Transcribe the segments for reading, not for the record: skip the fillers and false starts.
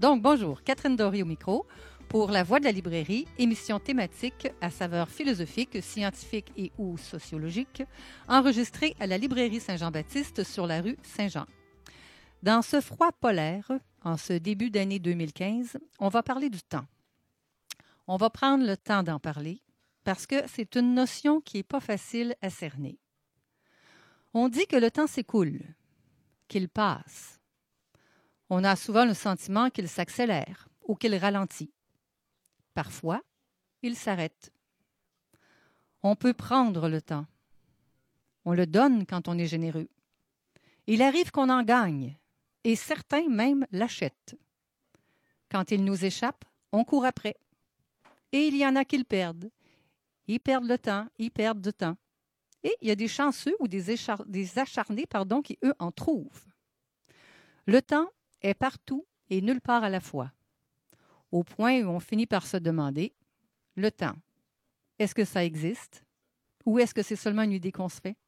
Donc, bonjour, Catherine Dory au micro pour La Voix de la librairie, émission thématique à saveur philosophique, scientifique et ou sociologique, enregistrée à la librairie Saint-Jean-Baptiste sur la rue Saint-Jean. Dans ce froid polaire, en ce début d'année 2015, on va parler du temps. On va prendre le temps d'en parler parce que c'est une notion qui n'est pas facile à cerner. On dit que le temps s'écoule, qu'il passe. On a souvent le sentiment qu'il s'accélère ou qu'il ralentit. Parfois, il s'arrête. On peut prendre le temps. On le donne quand on est généreux. Il arrive qu'on en gagne, et certains même l'achètent. Quand il nous échappe, on court après. Et il y en a qui le perdent. Ils perdent le temps, ils perdent du temps. Et il y a des chanceux ou des acharnés qui, eux, en trouvent. Le temps est partout et nulle part à la fois. Au point où on finit par se demander, le temps, est-ce que ça existe? Ou est-ce que c'est seulement une idée qu'on se fait?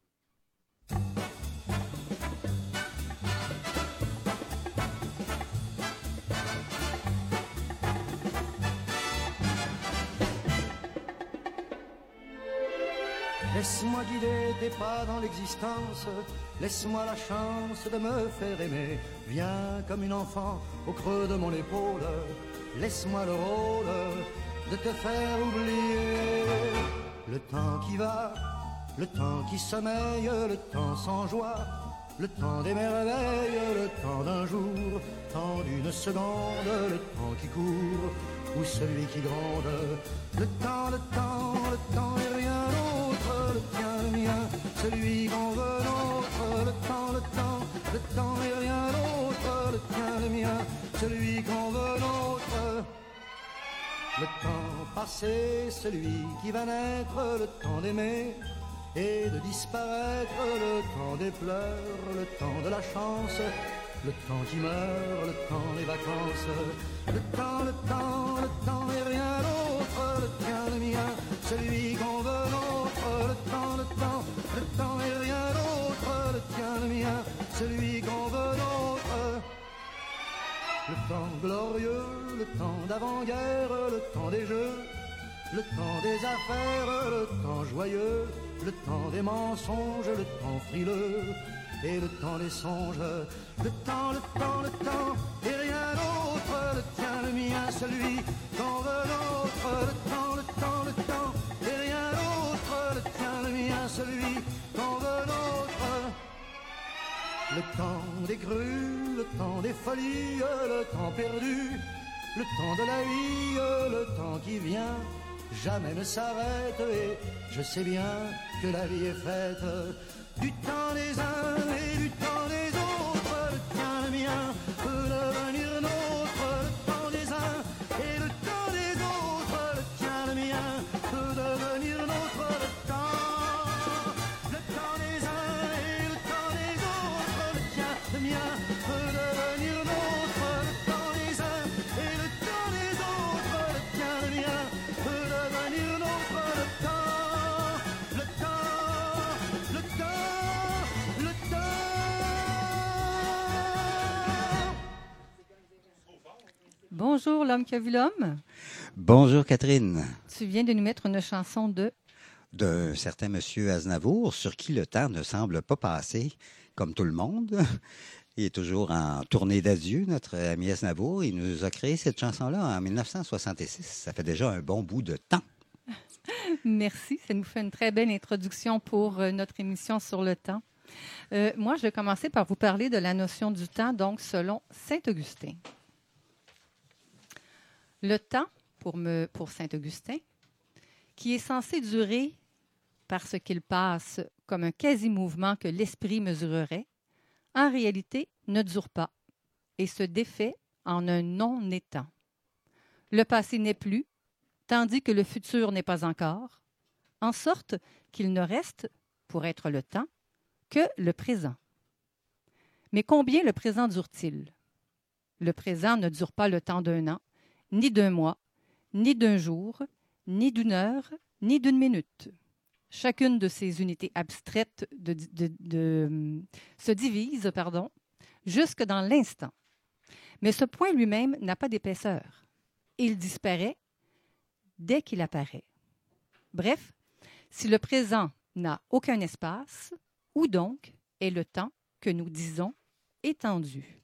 Laisse-moi guider tes pas dans l'existence, laisse-moi la chance de me faire aimer. Viens comme une enfant au creux de mon épaule, laisse-moi le rôle de te faire oublier. Le temps qui va, le temps qui sommeille, le temps sans joie, le temps des merveilles, le temps d'un jour, temps d'une seconde, le temps qui court, ou celui qui gronde. Le temps, le temps, le temps et rien d'autre, le tien, le mien, celui qu'on veut l'autre. Le temps, le temps, le temps et rien d'autre, le tien, le mien, celui qu'on veut l'autre. Le temps passé, celui qui va naître, le temps d'aimer et de disparaître, le temps des pleurs, le temps de la chance, le temps qui meurt, le temps des vacances. Le temps, le temps, le temps et rien d'autre, le tien, le mien, celui qu'on veut l'autre. Le temps, le temps, le temps et rien d'autre, le tien, le mien, celui qu'on veut l'autre. Le temps glorieux, le temps d'avant-guerre, le temps des jeux, le temps des affaires, le temps joyeux, le temps des mensonges, le temps frileux et le temps des songes. Le temps, le temps, le temps et rien d'autre, le tien, le mien, celui qu'on veut l'autre. Le temps, le temps, le temps et rien d'autre, le tien, le mien, celui qu'on veut l'autre. Le temps des crues, le temps des folies, le temps perdu, le temps de la vie, le temps qui vient, jamais ne s'arrête. Et je sais bien que la vie est faite du temps des uns et du temps des autres. Le tien, le mien, peut devenir nôtre. Le temps des uns et le temps des autres. Le tien, le mien, peut devenir nôtre. Le temps des uns et le temps des autres. Le tien, le mien, peut devenir nôtre. Le temps des uns et le temps des autres. Le tien, le mien, peut devenir nôtre. Le temps, le temps, le temps, le temps. Bonjour, l'homme qui a vu l'homme. Bonjour Catherine. Tu viens de nous mettre une chanson D'un certain monsieur Aznavour, sur qui le temps ne semble pas passer, comme tout le monde. Il est toujours en tournée d'adieu, notre ami Aznavour. Il nous a créé cette chanson-là en 1966. Ça fait déjà un bon bout de temps. Merci, ça nous fait une très belle introduction pour notre émission sur le temps. Moi, je vais commencer par vous parler de la notion du temps, donc selon Saint-Augustin. Le temps, pour Saint-Augustin, qui est censé durer parce qu'il passe comme un quasi-mouvement que l'esprit mesurerait, en réalité ne dure pas et se défait en un non-étant. Le passé n'est plus, tandis que le futur n'est pas encore, en sorte qu'il ne reste, pour être le temps, que le présent. Mais combien le présent dure-t-il? Le présent ne dure pas le temps d'un an, ni d'un mois, ni d'un jour, ni d'une heure, ni d'une minute. Chacune de ces unités abstraites se divise jusque dans l'instant. Mais ce point lui-même n'a pas d'épaisseur. Il disparaît dès qu'il apparaît. Bref, si le présent n'a aucun espace, où donc est le temps que nous disons étendu?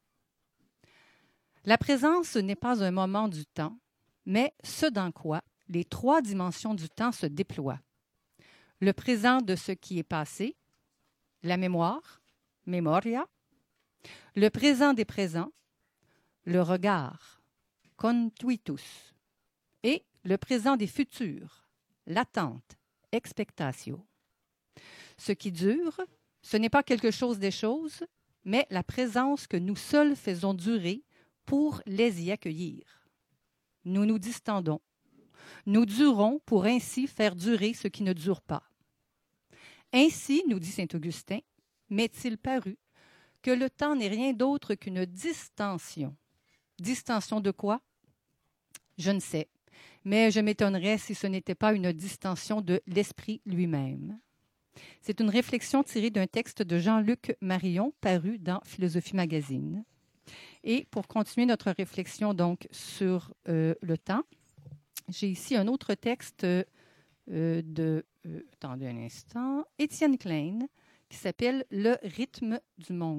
La présence n'est pas un moment du temps, mais ce dans quoi les 3 dimensions du temps se déploient. Le présent de ce qui est passé, la mémoire, memoria, le présent des présents, le regard, contuitus, et le présent des futurs, l'attente, expectatio. Ce qui dure, ce n'est pas quelque chose des choses, mais la présence que nous seuls faisons durer pour les y accueillir. Nous nous distendons. Nous durons pour ainsi faire durer ce qui ne dure pas. Ainsi, nous dit saint Augustin, m'est-il paru que le temps n'est rien d'autre qu'une distension. Distension de quoi? Je ne sais, mais je m'étonnerais si ce n'était pas une distension de l'esprit lui-même. C'est une réflexion tirée d'un texte de Jean-Luc Marion paru dans Philosophie Magazine. Et pour continuer notre réflexion donc sur le temps, j'ai ici un autre texte attendez un instant, Étienne Klein, qui s'appelle « Le rythme du monde ».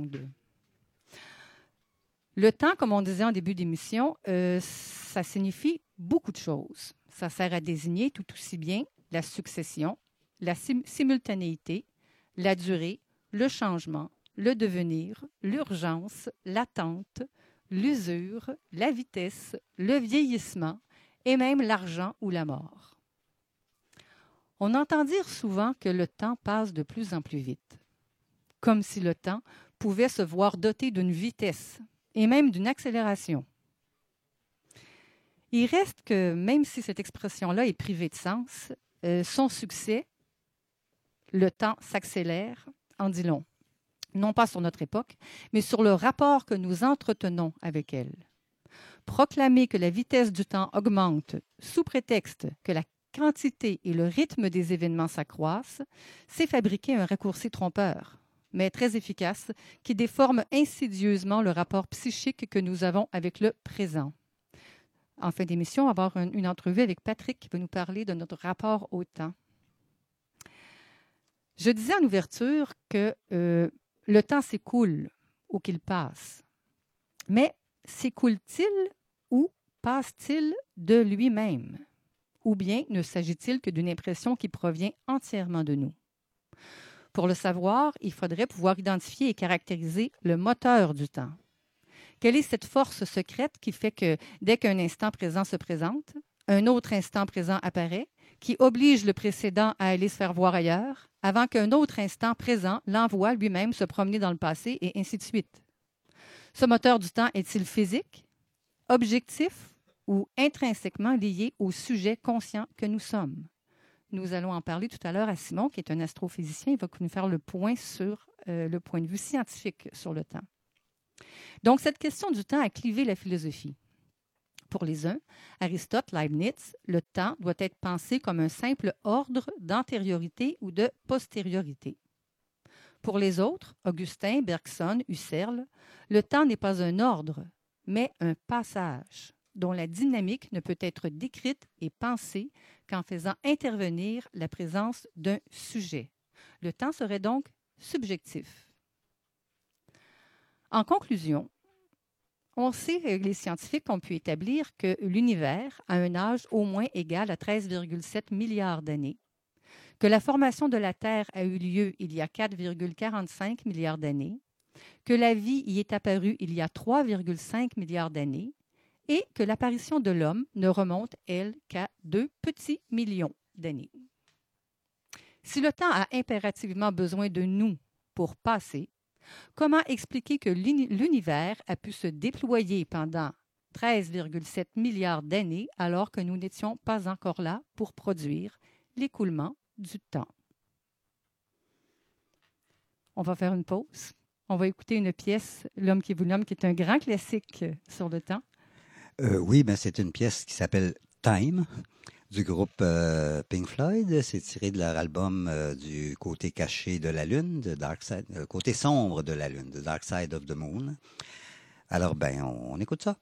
Le temps, comme on disait en début d'émission, ça signifie beaucoup de choses. Ça sert à désigner tout aussi bien la succession, la simultanéité, la durée, le changement, le devenir, l'urgence, l'attente, l'usure, la vitesse, le vieillissement et même l'argent ou la mort. On entend dire souvent que le temps passe de plus en plus vite, comme si le temps pouvait se voir doté d'une vitesse et même d'une accélération. Il reste que, même si cette expression-là est privée de sens, son succès, le temps s'accélère, en dit long. Non pas sur notre époque, mais sur le rapport que nous entretenons avec elle. Proclamer que la vitesse du temps augmente sous prétexte que la quantité et le rythme des événements s'accroissent, c'est fabriquer un raccourci trompeur, mais très efficace, qui déforme insidieusement le rapport psychique que nous avons avec le présent. En fin d'émission, on va avoir une entrevue avec Patrick qui va nous parler de notre rapport au temps. Je disais en ouverture que le temps s'écoule ou qu'il passe. Mais s'écoule-t-il ou passe-t-il de lui-même? Ou bien ne s'agit-il que d'une impression qui provient entièrement de nous? Pour le savoir, il faudrait pouvoir identifier et caractériser le moteur du temps. Quelle est cette force secrète qui fait que dès qu'un instant présent se présente, un autre instant présent apparaît, qui oblige le précédent à aller se faire voir ailleurs, avant qu'un autre instant présent l'envoie lui-même se promener dans le passé, et ainsi de suite? Ce moteur du temps est-il physique, objectif ou intrinsèquement lié au sujet conscient que nous sommes? Nous allons en parler tout à l'heure à Simon, qui est un astrophysicien. Il va nous faire le point sur le point de vue scientifique sur le temps. Donc, cette question du temps a clivé la philosophie. Pour les uns, Aristote, Leibniz, le temps doit être pensé comme un simple ordre d'antériorité ou de postériorité. Pour les autres, Augustin, Bergson, Husserl, le temps n'est pas un ordre, mais un passage dont la dynamique ne peut être décrite et pensée qu'en faisant intervenir la présence d'un sujet. Le temps serait donc subjectif. En conclusion, on sait, les scientifiques ont pu établir que l'univers a un âge au moins égal à 13,7 milliards d'années, que la formation de la Terre a eu lieu il y a 4,45 milliards d'années, que la vie y est apparue il y a 3,5 milliards d'années et que l'apparition de l'homme ne remonte, elle, qu'à 2 petits millions d'années. Si le temps a impérativement besoin de nous pour passer, comment expliquer que l'univers a pu se déployer pendant 13,7 milliards d'années alors que nous n'étions pas encore là pour produire l'écoulement du temps? On va faire une pause. On va écouter une pièce, L'homme qui vous nomme, qui est un grand classique sur le temps. Oui, ben c'est une pièce qui s'appelle Time, du groupe Pink Floyd. C'est tiré de leur album du côté caché de la Lune, côté sombre de la Lune, The Dark Side of the Moon. Alors, ben, on écoute ça.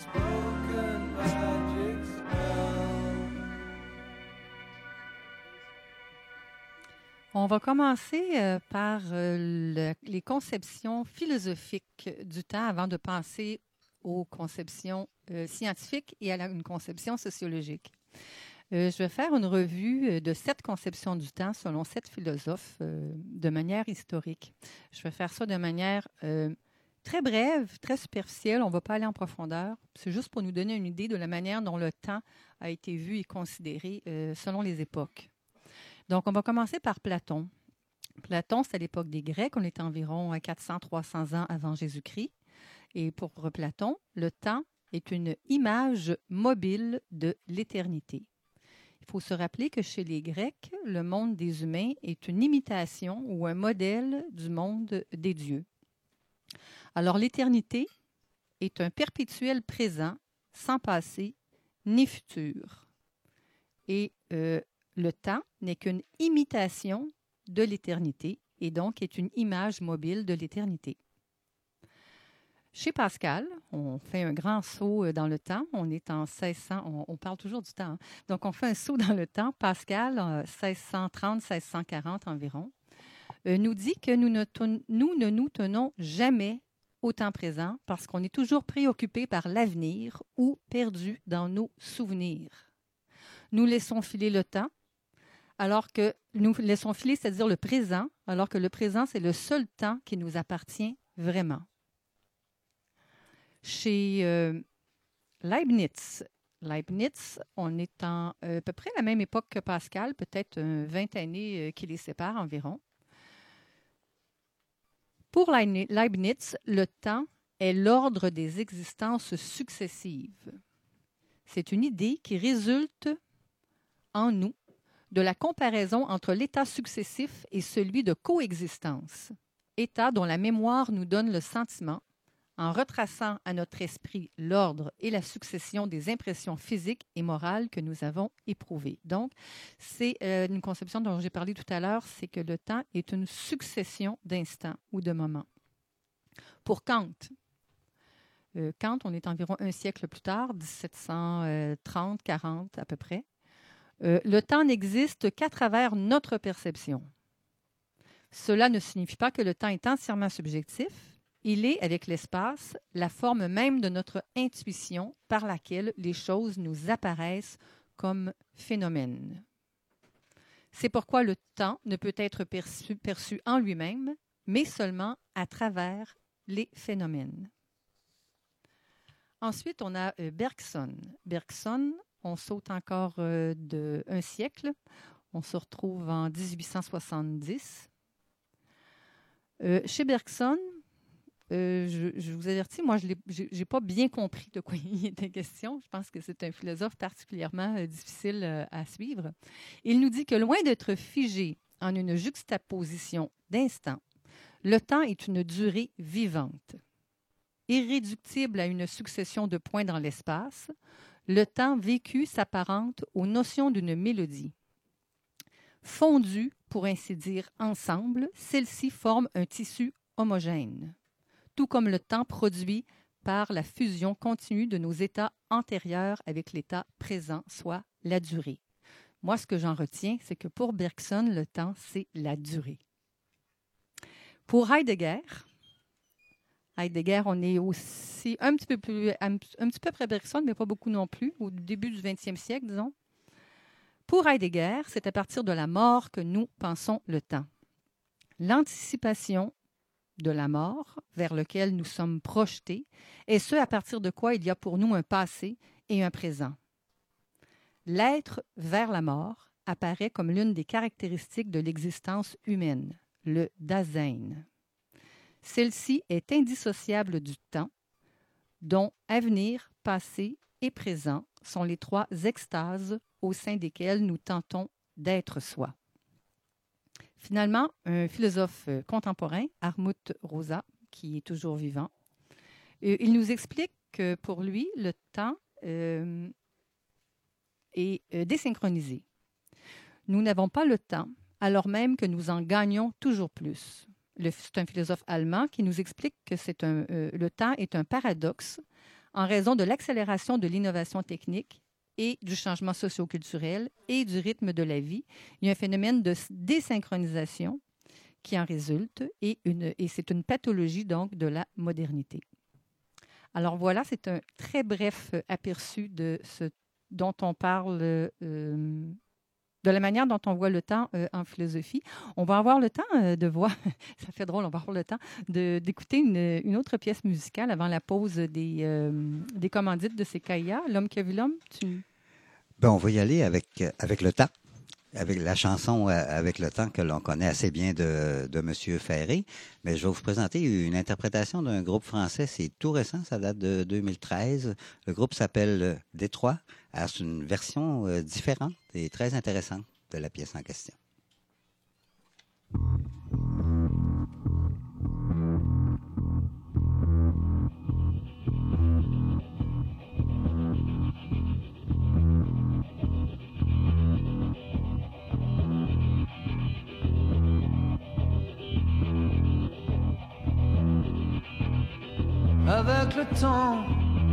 broken magic spell. On va commencer par les conceptions philosophiques du temps avant de passer aux conceptions scientifiques et à une conception sociologique. Je vais faire une revue de 7 conceptions du temps selon 7 philosophes de manière historique. Je vais faire ça de manière très brève, très superficielle. On ne va pas aller en profondeur. C'est juste pour nous donner une idée de la manière dont le temps a été vu et considéré selon les époques. Donc, on va commencer par Platon. Platon, c'est à l'époque des Grecs. On est environ à 400-300 ans avant Jésus-Christ. Et pour Platon, le temps est une image mobile de l'éternité. Il faut se rappeler que chez les Grecs, le monde des humains est une imitation ou un modèle du monde des dieux. Alors, l'éternité est un perpétuel présent, sans passé ni futur. Et le temps n'est qu'une imitation de l'éternité et donc est une image mobile de l'éternité. Chez Pascal, on fait un grand saut dans le temps. On est en 1600, on parle toujours du temps. Hein? Donc, on fait un saut dans le temps. Pascal, en 1630-1640 environ, nous dit que nous ne nous tenons jamais au temps présent parce qu'on est toujours préoccupé par l'avenir ou perdu dans nos souvenirs. Nous laissons filer le temps, alors que nous laissons filer, c'est-à-dire le présent, alors que le présent, c'est le seul temps qui nous appartient vraiment. Chez Leibniz, on est en à peu près la même époque que Pascal, peut-être 20 années qui les séparent environ. Pour Leibniz, le temps est l'ordre des existences successives. C'est une idée qui résulte en nous de la comparaison entre l'état successif et celui de coexistence, état dont la mémoire nous donne le sentiment, en retraçant à notre esprit l'ordre et la succession des impressions physiques et morales que nous avons éprouvées. Donc, c'est une conception dont j'ai parlé tout à l'heure, c'est que le temps est une succession d'instants ou de moments. Pour Kant, on est environ un siècle plus tard, 1730-40 à peu près, le temps n'existe qu'à travers notre perception. Cela ne signifie pas que le temps est entièrement subjectif. Il est, avec l'espace, la forme même de notre intuition par laquelle les choses nous apparaissent comme phénomènes. C'est pourquoi le temps ne peut être perçu en lui-même, mais seulement à travers les phénomènes. Ensuite, on a Bergson. Bergson, on saute encore d'un siècle. On se retrouve en 1870. Chez Bergson, je vous avertis, moi, je n'ai pas bien compris de quoi il était question. Je pense que c'est un philosophe particulièrement difficile à suivre. Il nous dit que loin d'être figé en une juxtaposition d'instants, le temps est une durée vivante. Irréductible à une succession de points dans l'espace, le temps vécu s'apparente aux notions d'une mélodie. Fondues, pour ainsi dire, ensemble, celles-ci forment un tissu homogène, tout comme le temps produit par la fusion continue de nos états antérieurs avec l'état présent, soit la durée. Moi, ce que j'en retiens, c'est que pour Bergson, le temps, c'est la durée. Pour Heidegger, on est aussi un petit peu après Bergson, mais pas beaucoup non plus, au début du 20e siècle, disons. Pour Heidegger, c'est à partir de la mort que nous pensons le temps. L'anticipation de la mort vers lequel nous sommes projetés, et ce à partir de quoi il y a pour nous un passé et un présent. L'être vers la mort apparaît comme l'une des caractéristiques de l'existence humaine, le Dasein. Celle-ci est indissociable du temps, dont avenir, passé et présent sont les 3 extases au sein desquelles nous tentons d'être soi. Finalement, un philosophe contemporain, Hartmut Rosa, qui est toujours vivant, il nous explique que pour lui, le temps est désynchronisé. Nous n'avons pas le temps, alors même que nous en gagnons toujours plus. C'est un philosophe allemand qui nous explique que le temps est un paradoxe en raison de l'accélération de l'innovation technique et du changement socio-culturel et du rythme de la vie. Il y a un phénomène de désynchronisation qui en résulte et c'est une pathologie donc de la modernité. Alors voilà, c'est un très bref aperçu de ce dont on parle, de la manière dont on voit le temps en philosophie. On va avoir le temps de voir, ça fait drôle, on va avoir le temps d'écouter une autre pièce musicale avant la pause des commandites de Sequoia. L'homme qui a vu l'homme, On va y aller avec le temps. Avec la chanson Avec le temps que l'on connaît assez bien de M. Ferré. Mais je vais vous présenter une interprétation d'un groupe français. C'est tout récent, ça date de 2013. Le groupe s'appelle Détroit. Alors, c'est une version différente et très intéressante de la pièce en question. Avec le temps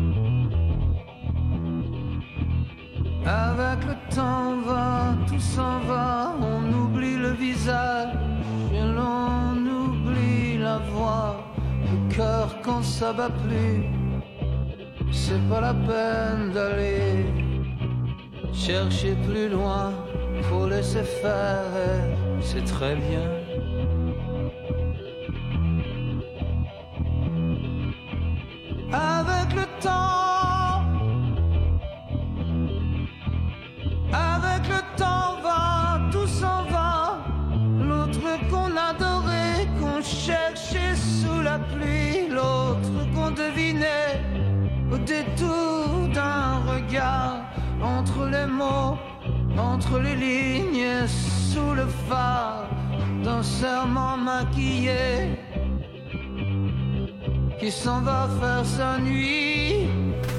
va, tout s'en va, on oublie le visage et l'on oublie la voix, le cœur quand ça bat plus, c'est pas la peine d'aller chercher plus loin, faut laisser faire, c'est très bien. Avec le temps va, tout s'en va. L'autre qu'on adorait, qu'on cherchait sous la pluie, l'autre qu'on devinait au détour d'un regard, entre les mots, entre les lignes, sous le phare d'un serment maquillé qui s'en va faire sa nuit.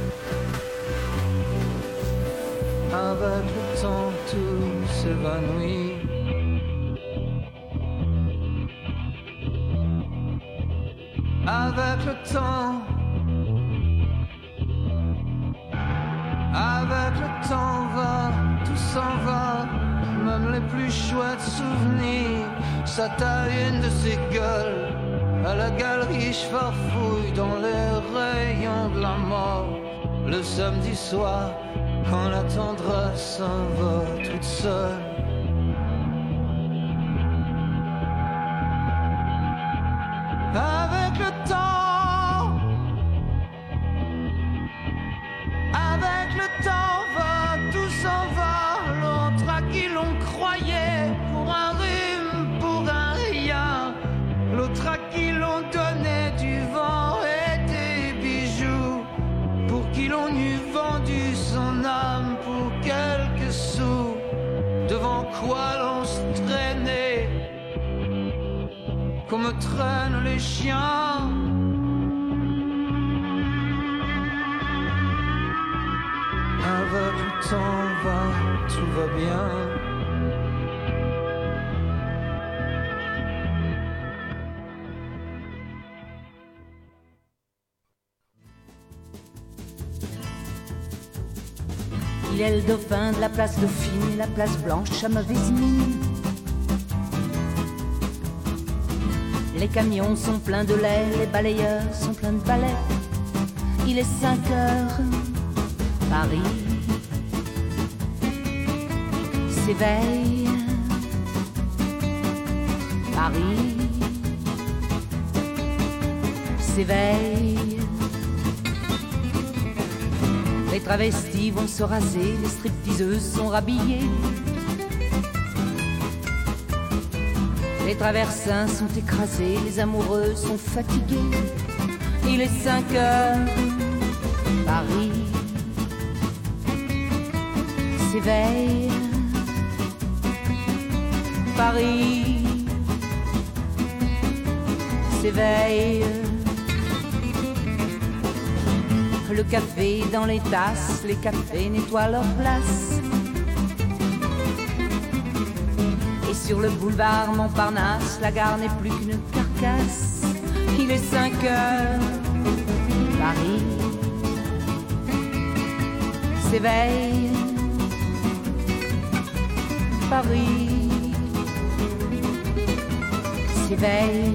Avec le temps tout s'évanouit. Avec le temps va, tout s'en va. Même les plus chouettes souvenirs, ça taille une de ces gueules. À la galerie, je farfouille dans les rayons de la mort. Le samedi soir, quand la tendresse s'en va toute seule. Avec le temps va, tout s'en va. L'autre à qui l'on croyait pour un rhume, pour un rien. L'autre à qui l'on donnait du vent et des bijoux, pour qui l'on eût vendu son âme pour quelques sous, devant quoi l'on se traînait, comme traînent les chiens. Avec le temps va, tout va bien. Il est le dauphin de la place Dauphine et la place Blanche à mauvaise mine. Les camions sont pleins de lait, les balayeurs sont pleins de balais. Il est 5 heures, Paris s'éveille. Paris s'éveille. Les travestis vont se raser, les stripteaseuses sont rhabillées. Les traversins sont écrasés, les amoureux sont fatigués. Il est 5 heures, Paris s'éveille. Paris s'éveille. Le café dans les tasses, les cafés nettoient leur place. Et sur le boulevard Montparnasse, la gare n'est plus qu'une carcasse. Il est 5 heures, Paris s'éveille. Paris s'éveille.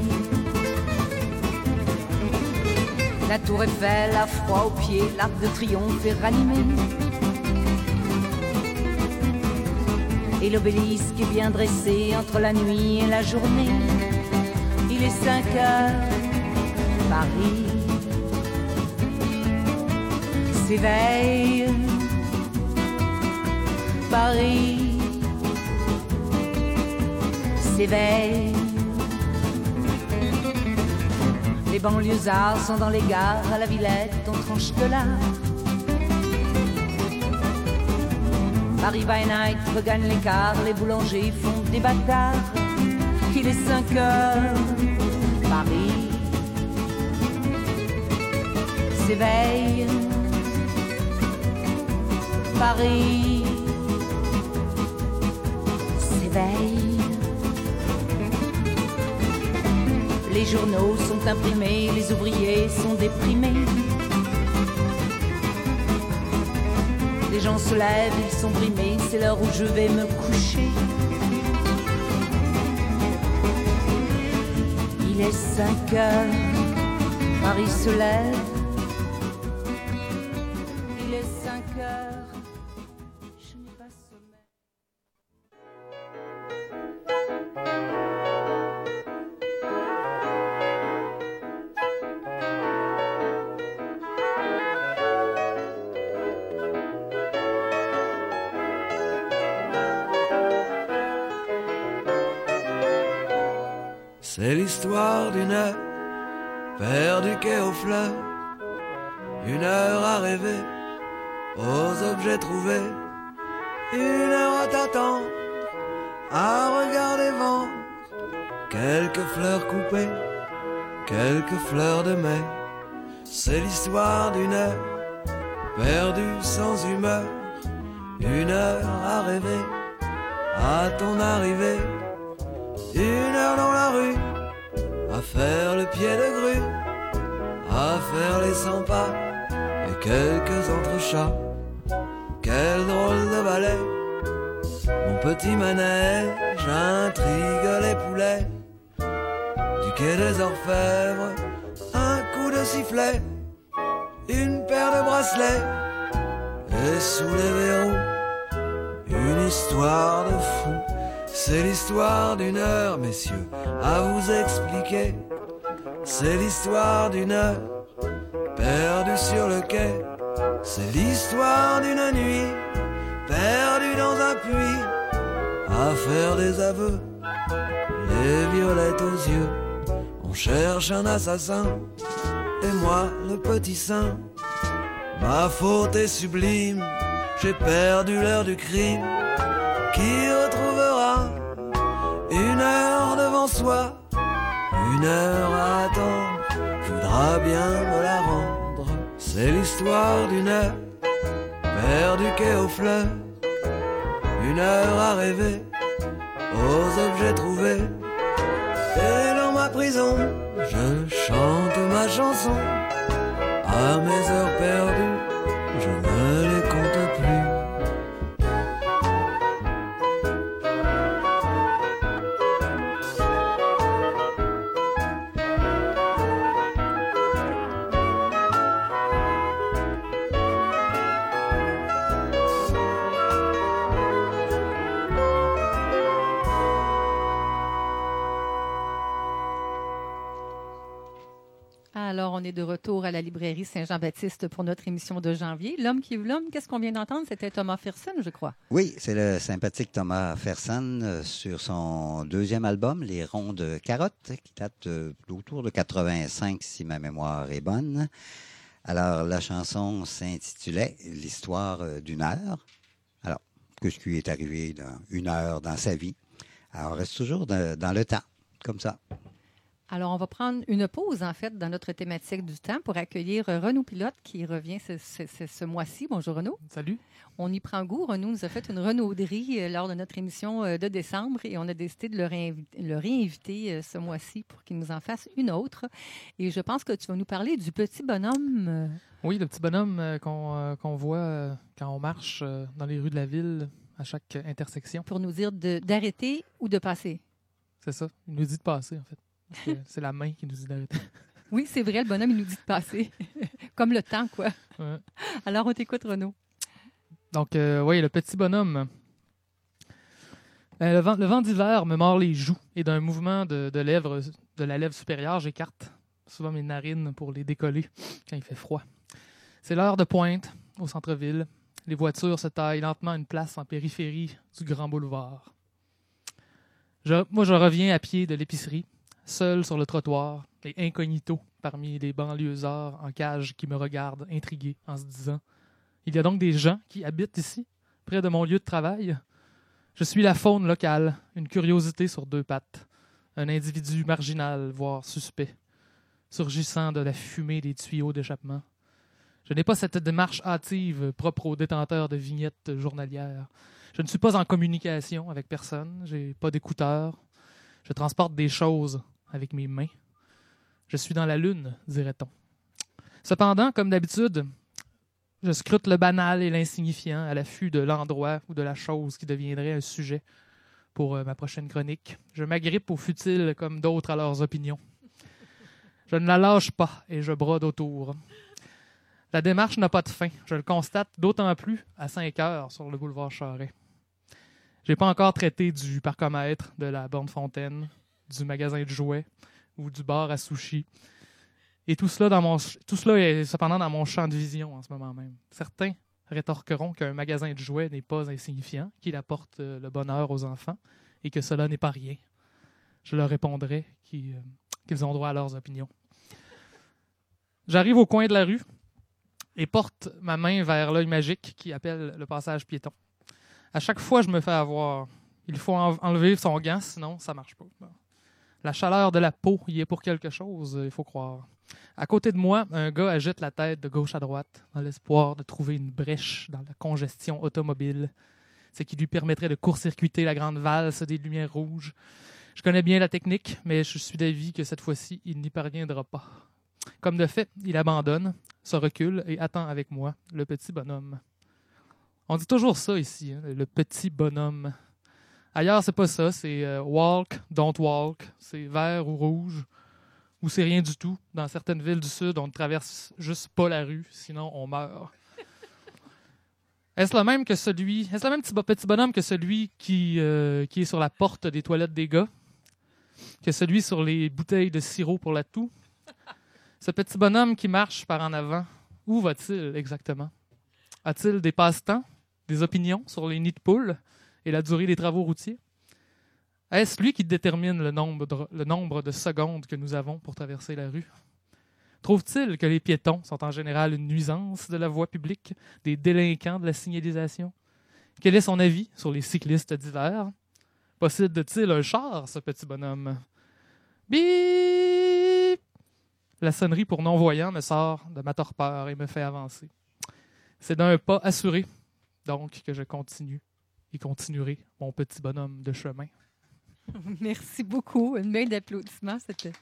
La tour Eiffel a froid aux pieds, l'Arc de Triomphe est ranimé. Et l'obélisque est bien dressé entre la nuit et la journée. Il est 5 heures, Paris s'éveille. Paris s'éveille. Les banlieusards sont dans les gares, à la Villette, on tranche de l'art. Paris by night regagne l'écart, les boulangers font des bâtards. Il est 5 heures, Paris s'éveille. Paris s'éveille. Les journaux sont imprimés, les ouvriers sont déprimés. Les gens se lèvent, ils sont brimés, c'est l'heure où je vais me coucher. Il est 5 heures, Paris se lève. Il est 5 heures, je n'ai pas sommeil. C'est l'histoire d'une heure perdue quai aux fleurs, une heure à rêver aux objets trouvés, une heure à t'attendre, à regarder vendre quelques fleurs coupées, quelques fleurs de mai. C'est l'histoire d'une heure perdue sans humeur, une heure à rêver à ton arrivée. Une heure dans la rue, à faire le pied de grue, à faire les 100 pas et quelques entrechats. Quel drôle de ballet, mon petit manège intrigue les poulets. Du quai des Orfèvres, un coup de sifflet, une paire de bracelets, et sous les verrous, une histoire de fou. C'est l'histoire d'une heure, messieurs, à vous expliquer. C'est l'histoire d'une heure, perdue sur le quai. C'est l'histoire d'une nuit, perdue dans un puits, à faire des aveux, les violettes aux yeux. On cherche un assassin, et moi le petit saint. Ma faute est sublime, j'ai perdu l'heure du crime. Qui retrouvera une heure devant soi, une heure à attendre, voudra bien me la rendre. C'est l'histoire d'une heure perdue quai aux fleurs, une heure à rêver aux objets trouvés. Et dans ma prison, je chante ma chanson. À mes heures perdues, je ne les compte plus. Alors, on est de retour à la librairie Saint-Jean-Baptiste pour notre émission de janvier. L'homme qui est l'homme, qu'est-ce qu'on vient d'entendre? C'était Thomas Fersen, je crois. Oui, c'est le sympathique Thomas Fersen sur son deuxième album, Les Rondes Carottes, qui date autour de 85, si ma mémoire est bonne. Alors, la chanson s'intitulait « L'histoire d'une heure ». Alors, qu'est-ce qui est arrivé dans une heure dans sa vie? Alors, on reste toujours dans le temps, comme ça. Alors, on va prendre une pause, en fait, dans notre thématique du temps pour accueillir Renaud Pilote qui revient ce mois-ci. Bonjour, Renaud. Salut. On y prend goût. Renaud nous a fait une renauderie lors de notre émission de décembre et on a décidé de le réinviter ce mois-ci pour qu'il nous en fasse une autre. Et je pense que tu vas nous parler du petit bonhomme. Oui, le petit bonhomme qu'on voit quand on marche dans les rues de la ville à chaque intersection. Pour nous dire d'arrêter ou de passer. C'est ça. Il nous dit de passer, en fait. C'est la main qui nous dit d'arrêter. Oui, c'est vrai, le bonhomme, il nous dit de passer. Comme le temps, quoi. Ouais. Alors, on t'écoute, Renaud. Donc, oui, le petit bonhomme. Le vent d'hiver me mord les joues et d'un mouvement de la lèvre supérieure, j'écarte souvent mes narines pour les décoller quand il fait froid. C'est l'heure de pointe au centre-ville. Les voitures se taillent lentement une place en périphérie du grand boulevard. Moi, je reviens à pied de l'épicerie, seul sur le trottoir et incognito parmi les banlieusards en cage qui me regardent intrigués en se disant « Il y a donc des gens qui habitent ici, près de mon lieu de travail? Je suis la faune locale, une curiosité sur deux pattes, un individu marginal, voire suspect, surgissant de la fumée des tuyaux d'échappement. Je n'ai pas cette démarche hâtive propre aux détenteurs de vignettes journalières. Je ne suis pas en communication avec personne, j'ai pas d'écouteurs. Je transporte des choses avec mes mains. Je suis dans la lune, dirait-on. Cependant, comme d'habitude, je scrute le banal et l'insignifiant à l'affût de l'endroit ou de la chose qui deviendrait un sujet pour ma prochaine chronique. Je m'agrippe aux futiles comme d'autres à leurs opinions. Je ne la lâche pas et je brode autour. La démarche n'a pas de fin. Je le constate d'autant plus à 5 heures sur le boulevard Charest. J'ai pas encore traité du parcomètre, de la borne fontaine, du magasin de jouets ou du bar à sushi. Et tout cela est cependant dans mon champ de vision en ce moment même. Certains rétorqueront qu'un magasin de jouets n'est pas insignifiant, qu'il apporte le bonheur aux enfants et que cela n'est pas rien. Je leur répondrai qu'ils ont droit à leurs opinions. J'arrive au coin de la rue et porte ma main vers l'œil magique qui appelle le passage piéton. À chaque fois, je me fais avoir. Il faut enlever son gant, sinon ça marche pas. La chaleur de la peau y est pour quelque chose, il faut croire. À côté de moi, un gars agite la tête de gauche à droite dans l'espoir de trouver une brèche dans la congestion automobile, ce qui lui permettrait de court-circuiter la grande valse des lumières rouges. Je connais bien la technique, mais je suis d'avis que cette fois-ci, il n'y parviendra pas. Comme de fait, il abandonne, se recule et attend avec moi le petit bonhomme. On dit toujours ça ici, hein, le petit bonhomme. Ailleurs, c'est pas ça, c'est walk, don't walk, c'est vert ou rouge, ou c'est rien du tout. Dans certaines villes du Sud, on ne traverse juste pas la rue, sinon on meurt. Est-ce le même petit bonhomme que celui qui est sur la porte des toilettes des gars? Que celui sur les bouteilles de sirop pour la toux? Ce petit bonhomme qui marche par en avant, où va-t-il exactement? A-t-il des passe-temps, des opinions sur les nids de poules et la durée des travaux routiers? Est-ce lui qui détermine le nombre de secondes que nous avons pour traverser la rue? Trouve-t-il que les piétons sont en général une nuisance de la voie publique, des délinquants de la signalisation? Quel est son avis sur les cyclistes d'hiver? Possède-t-il un char, ce petit bonhomme? Bip! La sonnerie pour non-voyants me sort de ma torpeur et me fait avancer. C'est d'un pas assuré, donc, que je continue et continuerai mon petit bonhomme de chemin. Merci beaucoup. Une main d'applaudissements. C'était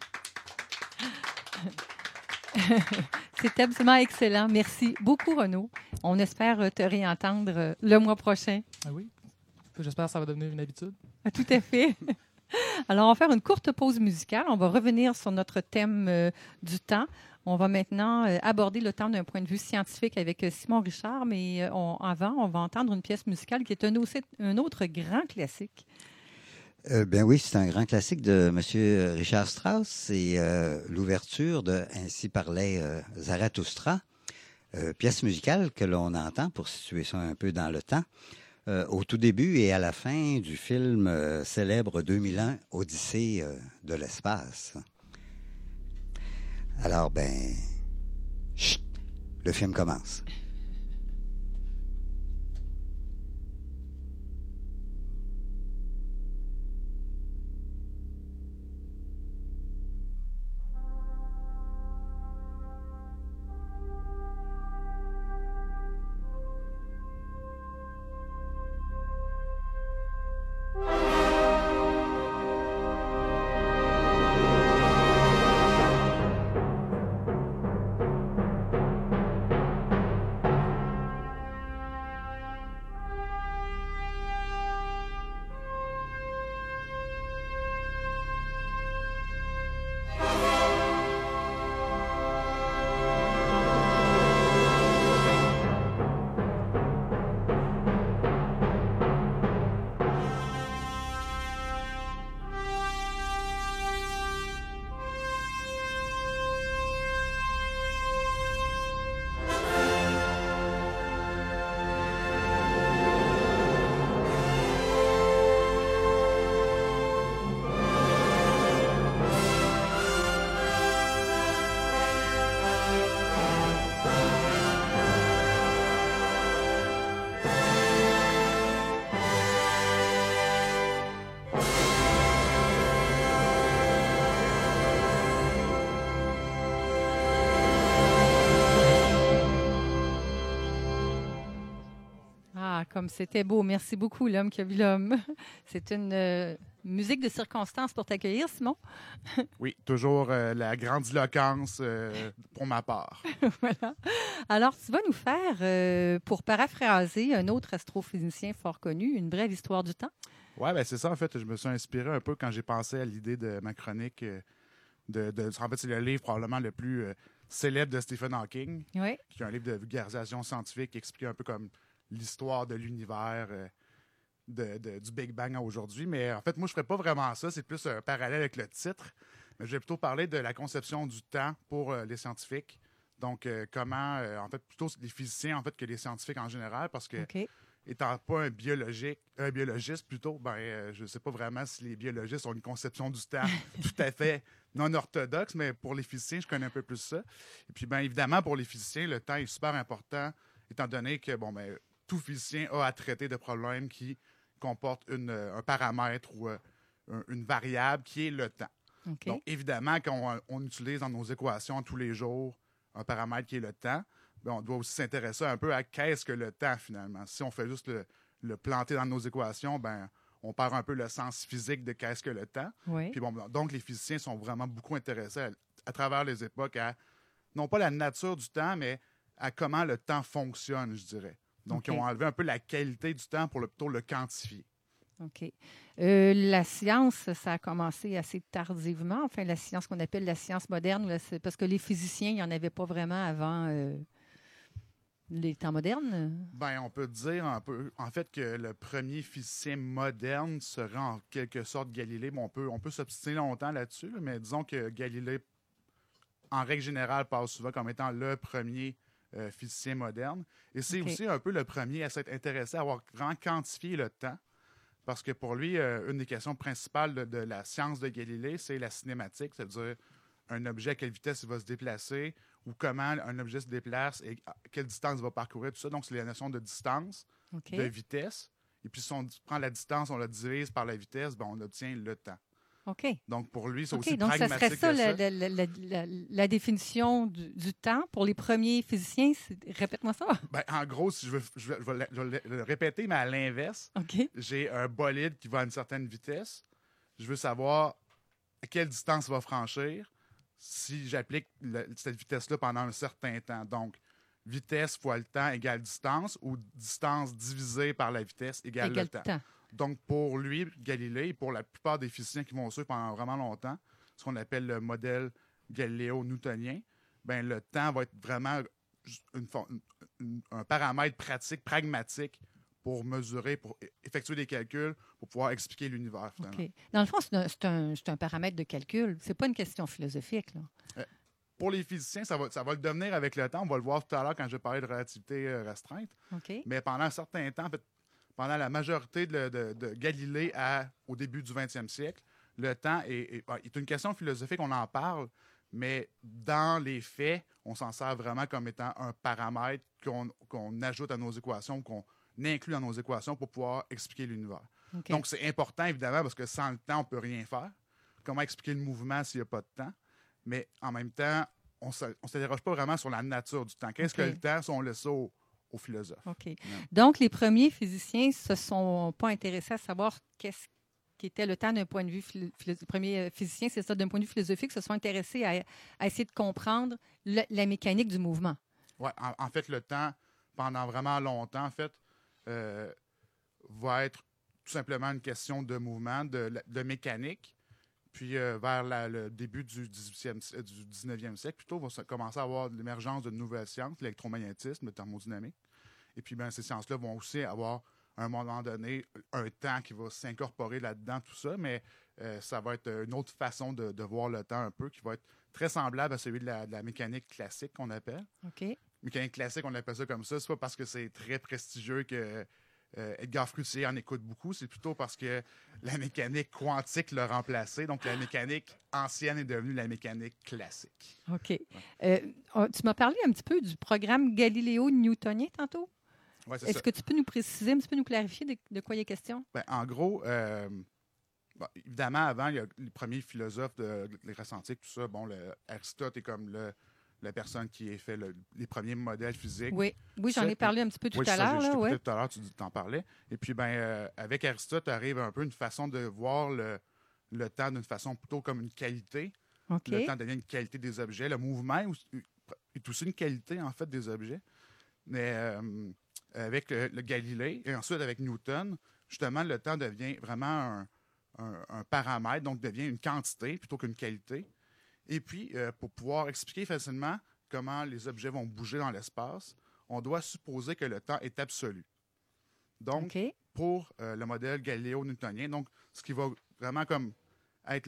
absolument excellent. Merci beaucoup, Renaud. On espère te réentendre le mois prochain. Ah oui? J'espère que ça va devenir une habitude. Tout à fait. Alors, on va faire une courte pause musicale. On va revenir sur notre thème du temps. On va maintenant aborder le temps d'un point de vue scientifique avec Simon Richard, mais avant, on va entendre une pièce musicale qui est un autre grand classique. Ben oui, c'est un grand classique de M. Richard Strauss. C'est l'ouverture de Ainsi parlait Zarathustra, pièce musicale que l'on entend, pour situer ça un peu dans le temps, au tout début et à la fin du film célèbre 2001, Odyssée de l'espace. Alors, chut, le film commence. comme c'était beau. Merci beaucoup, L'homme qui a vu l'homme. C'est une musique de circonstance pour t'accueillir, Simon. Oui, toujours la grandiloquence pour ma part. Voilà. Alors, tu vas nous faire, pour paraphraser un autre astrophysicien fort connu, une brève histoire du temps. Oui, ben c'est ça, en fait. Je me suis inspiré un peu quand j'ai pensé à l'idée de ma chronique. En fait, c'est le livre probablement le plus célèbre de Stephen Hawking, Oui. qui est un livre de vulgarisation scientifique qui explique un peu comme l'histoire de l'univers du Big Bang à aujourd'hui. Mais en fait, moi, je ne ferais pas vraiment ça. C'est plus un parallèle avec le titre. Mais je vais plutôt parler de la conception du temps pour les scientifiques. Donc, comment, en fait, plutôt les physiciens en fait, que les scientifiques en général, parce que OK. étant pas un biologiste plutôt, je ne sais pas vraiment si les biologistes ont une conception du temps tout à fait non orthodoxe, mais pour les physiciens, je connais un peu plus ça. Et puis, bien évidemment, pour les physiciens, le temps est super important, étant donné que tout physicien a à traiter de problèmes qui comportent un paramètre ou une variable qui est le temps. OK. Donc, évidemment, quand on utilise dans nos équations tous les jours un paramètre qui est le temps, bien, on doit aussi s'intéresser un peu à qu'est-ce que le temps, finalement. Si on fait juste le planter dans nos équations, ben, on perd un peu le sens physique de qu'est-ce que le temps. Oui. Puis donc, les physiciens sont vraiment beaucoup intéressés à travers les époques à, non pas la nature du temps, mais à comment le temps fonctionne, je dirais. Donc, OK. ils ont enlevé un peu la qualité du temps pour plutôt le quantifier. OK. La science, ça a commencé assez tardivement. Enfin, la science qu'on appelle la science moderne, là, parce que les physiciens, il n'y en avait pas vraiment avant les temps modernes. Ben, on peut dire en fait que le premier physicien moderne serait en quelque sorte Galilée. Bon, on peut s'obstiner longtemps là-dessus, là, mais disons que Galilée, en règle générale, passe souvent comme étant le premier physicien moderne. Et c'est OK. aussi un peu le premier à s'être intéressé à avoir vraiment quantifié le temps. Parce que pour lui, une des questions principales de la science de Galilée, c'est la cinématique, c'est-à-dire un objet à quelle vitesse il va se déplacer ou comment un objet se déplace et à quelle distance il va parcourir, tout ça. Donc, c'est la notion de distance, OK. de vitesse. Et puis, si on prend la distance, on la divise par la vitesse, ben, on obtient le temps. OK. Donc, pour lui, c'est OK. aussi Donc, ça pragmatique serait ça, que ça. la définition du temps pour les premiers physiciens. Répète-moi ça. Ben, en gros, si je vais le répéter, mais à l'inverse, OK. j'ai un bolide qui va à une certaine vitesse. Je veux savoir à quelle distance il va franchir si j'applique cette vitesse-là pendant un certain temps. Donc, vitesse fois le temps égale distance ou distance divisée par la vitesse égale le temps. Donc, pour lui, Galilée, et pour la plupart des physiciens qui vont suivre pendant vraiment longtemps, ce qu'on appelle le modèle galiléo-newtonien, ben, le temps va être vraiment un paramètre pratique, pragmatique pour mesurer, pour effectuer des calculs, pour pouvoir expliquer l'univers, finalement. OK. Dans le fond, c'est un paramètre de calcul. C'est pas une question philosophique, là. Pour les physiciens, ça va le devenir avec le temps. On va le voir tout à l'heure quand je vais parler de relativité restreinte. OK. Mais pendant un certain temps, en fait, pendant la majorité de Galilée au début du 20e siècle, le temps est une question philosophique, on en parle, mais dans les faits, on s'en sert vraiment comme étant un paramètre qu'on ajoute à nos équations, qu'on inclut dans nos équations pour pouvoir expliquer l'univers. OK. Donc, c'est important, évidemment, parce que sans le temps, on ne peut rien faire. Comment expliquer le mouvement s'il n'y a pas de temps? Mais en même temps, on ne s'interroge pas vraiment sur la nature du temps. Qu'est-ce OK. que le temps si on laisse ça aux philosophes? OK. Donc, les premiers physiciens ne se sont pas intéressés à savoir qu'est-ce qui était le temps d'un point de vue les premiers physiciens, c'est ça, d'un point de vue philosophique, se sont intéressés à essayer de comprendre la mécanique du mouvement. Oui, en fait, le temps, pendant vraiment longtemps, en fait, va être tout simplement une question de mouvement, de mécanique. Puis, vers le début du 19e siècle, plutôt, on va commencer à avoir l'émergence de nouvelles sciences, l'électromagnétisme, la thermodynamique. Et puis, ces sciences-là vont aussi avoir, à un moment donné, un temps qui va s'incorporer là-dedans, tout ça, mais ça va être une autre façon de voir le temps un peu, qui va être très semblable à celui de la mécanique classique qu'on appelle. OK. Mécanique classique, on appelle ça comme ça. C'est pas parce que c'est très prestigieux que Edgar Froutier en écoute beaucoup. C'est plutôt parce que la mécanique quantique l'a remplacé. Donc, la mécanique ancienne est devenue la mécanique classique. OK. Tu m'as parlé un petit peu du programme Galiléo-Newtonien tantôt. Ouais, c'est Est-ce ça. que tu peux nous préciser un petit peu, nous clarifier de quoi il est question? Ben, en gros, évidemment, avant, il y a les premiers philosophes de la Grèce antique, tout ça. Bon, Aristote est comme la personne qui a fait les premiers modèles physiques. Oui, j'en ai parlé un petit peu tout à l'heure. Oui, Ouais. tout à l'heure, tu t'en parlais. Et puis, avec Aristote, arrive un peu une façon de voir le temps d'une façon plutôt comme une qualité. OK. Le temps devient une qualité des objets. Le mouvement est aussi une qualité, en fait, des objets. Mais avec le Galilée et ensuite avec Newton, justement, le temps devient vraiment un paramètre, donc devient une quantité plutôt qu'une qualité. Et puis, pour pouvoir expliquer facilement comment les objets vont bouger dans l'espace, on doit supposer que le temps est absolu. Donc, OK. pour le modèle galéo-newtonien, donc ce qui va vraiment comme être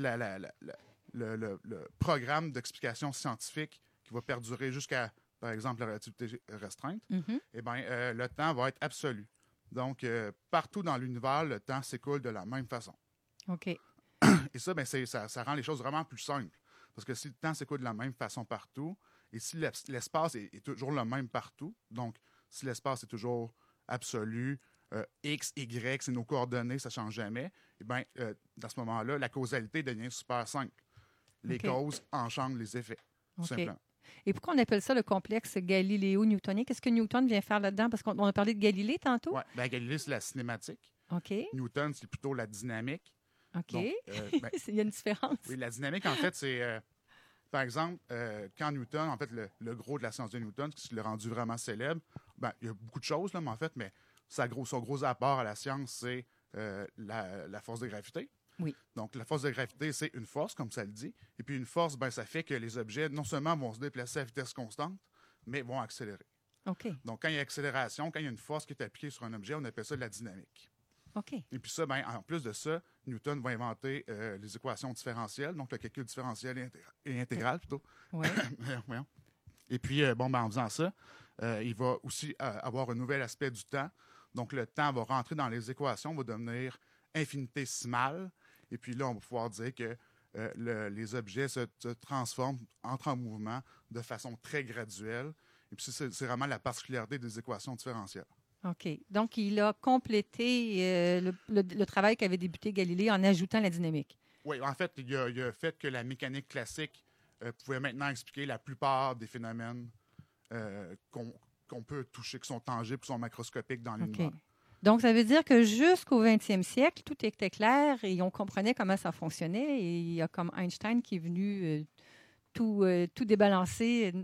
le programme d'explication scientifique qui va perdurer jusqu'à, par exemple, la relativité restreinte, Mhm. eh bien, le temps va être absolu. Donc, partout dans l'univers, le temps s'écoule de la même façon. OK. Et ça, ça rend les choses vraiment plus simples. Parce que si le temps s'écoule de la même façon partout, et si l'espace est toujours le même partout, donc si l'espace est toujours absolu, X, Y, c'est nos coordonnées, ça ne change jamais, eh bien, dans ce moment-là, la causalité devient super simple. Les OK. causes engendrent les effets, tout OK. simplement. Et pourquoi on appelle ça le complexe Galiléo-Newtonien? Qu'est-ce que Newton vient faire là-dedans? Parce qu'on a parlé de Galilée tantôt. Ouais, Galilée, c'est la cinématique. OK. Newton, c'est plutôt la dynamique. OK. Donc, Il y a une différence. oui, la dynamique, en fait, c'est, par exemple, quand Newton, en fait, le gros de la science de Newton, ce qui l'a rendu vraiment célèbre, il y a beaucoup de choses, là, mais en fait, son gros apport à la science, c'est la force de gravité. Oui. Donc, la force de gravité, c'est une force, comme ça le dit. Et puis, une force, ça fait que les objets, non seulement vont se déplacer à vitesse constante, mais vont accélérer. OK. Donc, quand il y a accélération, quand il y a une force qui est appliquée sur un objet, on appelle ça de la dynamique. OK. Et puis ça, en plus de ça, Newton va inventer les équations différentielles, donc le calcul différentiel et intégral plutôt. Oui. Voyons. Et puis, en faisant ça, il va aussi avoir un nouvel aspect du temps. Donc, le temps va rentrer dans les équations, va devenir infinitésimal. Et puis là, on va pouvoir dire que les objets se transforment, entrent en mouvement de façon très graduelle. Et puis, c'est vraiment la particularité des équations différentielles. OK. Donc, il a complété le travail qu'avait débuté Galilée en ajoutant la dynamique. Oui, en fait, il a fait que la mécanique classique pouvait maintenant expliquer la plupart des phénomènes qu'on peut toucher, qui sont tangibles, qui sont macroscopiques dans l'univers. OK. Donc, ça veut dire que jusqu'au 20e siècle, tout était clair et on comprenait comment ça fonctionnait. Et il y a comme Einstein qui est venu tout débalancer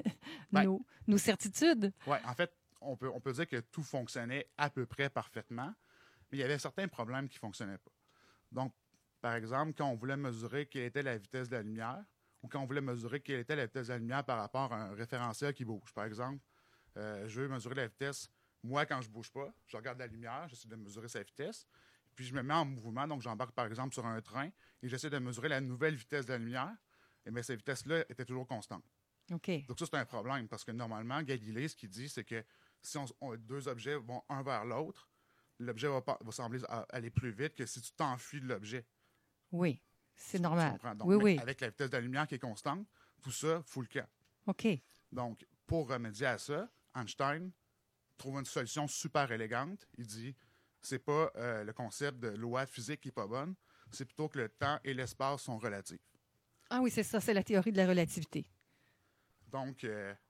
nos certitudes. Oui, en fait, on peut dire que tout fonctionnait à peu près parfaitement, mais il y avait certains problèmes qui ne fonctionnaient pas. Donc, par exemple, quand on voulait mesurer quelle était la vitesse de la lumière, ou quand on voulait mesurer quelle était la vitesse de la lumière par rapport à un référentiel qui bouge. Par exemple, je veux mesurer la vitesse. Moi, quand je ne bouge pas, je regarde la lumière, j'essaie de mesurer sa vitesse, puis je me mets en mouvement, donc j'embarque par exemple sur un train, et j'essaie de mesurer la nouvelle vitesse de la lumière, et bien cette vitesse-là était toujours constante. OK. Donc ça, c'est un problème, parce que normalement, Galilée, ce qu'il dit, c'est que si deux objets vont un vers l'autre, l'objet va sembler aller plus vite que si tu t'enfuis de l'objet. Oui, c'est normal. Donc, Oui. avec la vitesse de la lumière qui est constante, tout ça fout le camp. OK. Donc, pour remédier à ça, Einstein trouve une solution super élégante. Il dit, c'est pas le concept de loi de physique qui n'est pas bonne, c'est plutôt que le temps et l'espace sont relatifs. Ah oui, c'est ça, c'est la théorie de la relativité. Donc,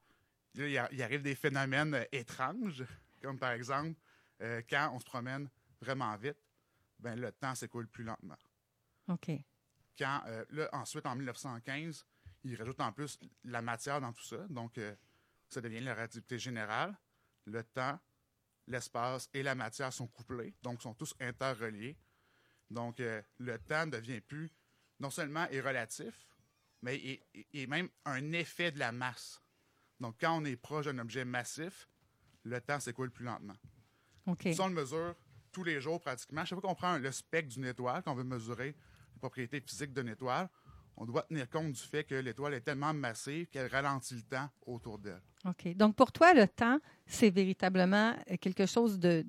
il arrive des phénomènes étranges, comme par exemple, quand on se promène vraiment vite, le temps s'écoule plus lentement. OK. Quand, ensuite, en 1915, il rajoute en plus la matière dans tout ça. Donc, ça devient la relativité générale. Le temps, l'espace et la matière sont couplés, donc sont tous interreliés. Donc, le temps ne devient plus, non seulement est relatif, mais est même un effet de la masse. Donc, quand on est proche d'un objet massif, le temps s'écoule plus lentement. OK. Ça, on le mesure tous les jours pratiquement. Chaque fois qu'on prend le spectre d'une étoile, qu'on veut mesurer les propriétés physiques d'une étoile, on doit tenir compte du fait que l'étoile est tellement massive qu'elle ralentit le temps autour d'elle. OK. Donc, pour toi, le temps, c'est véritablement quelque chose de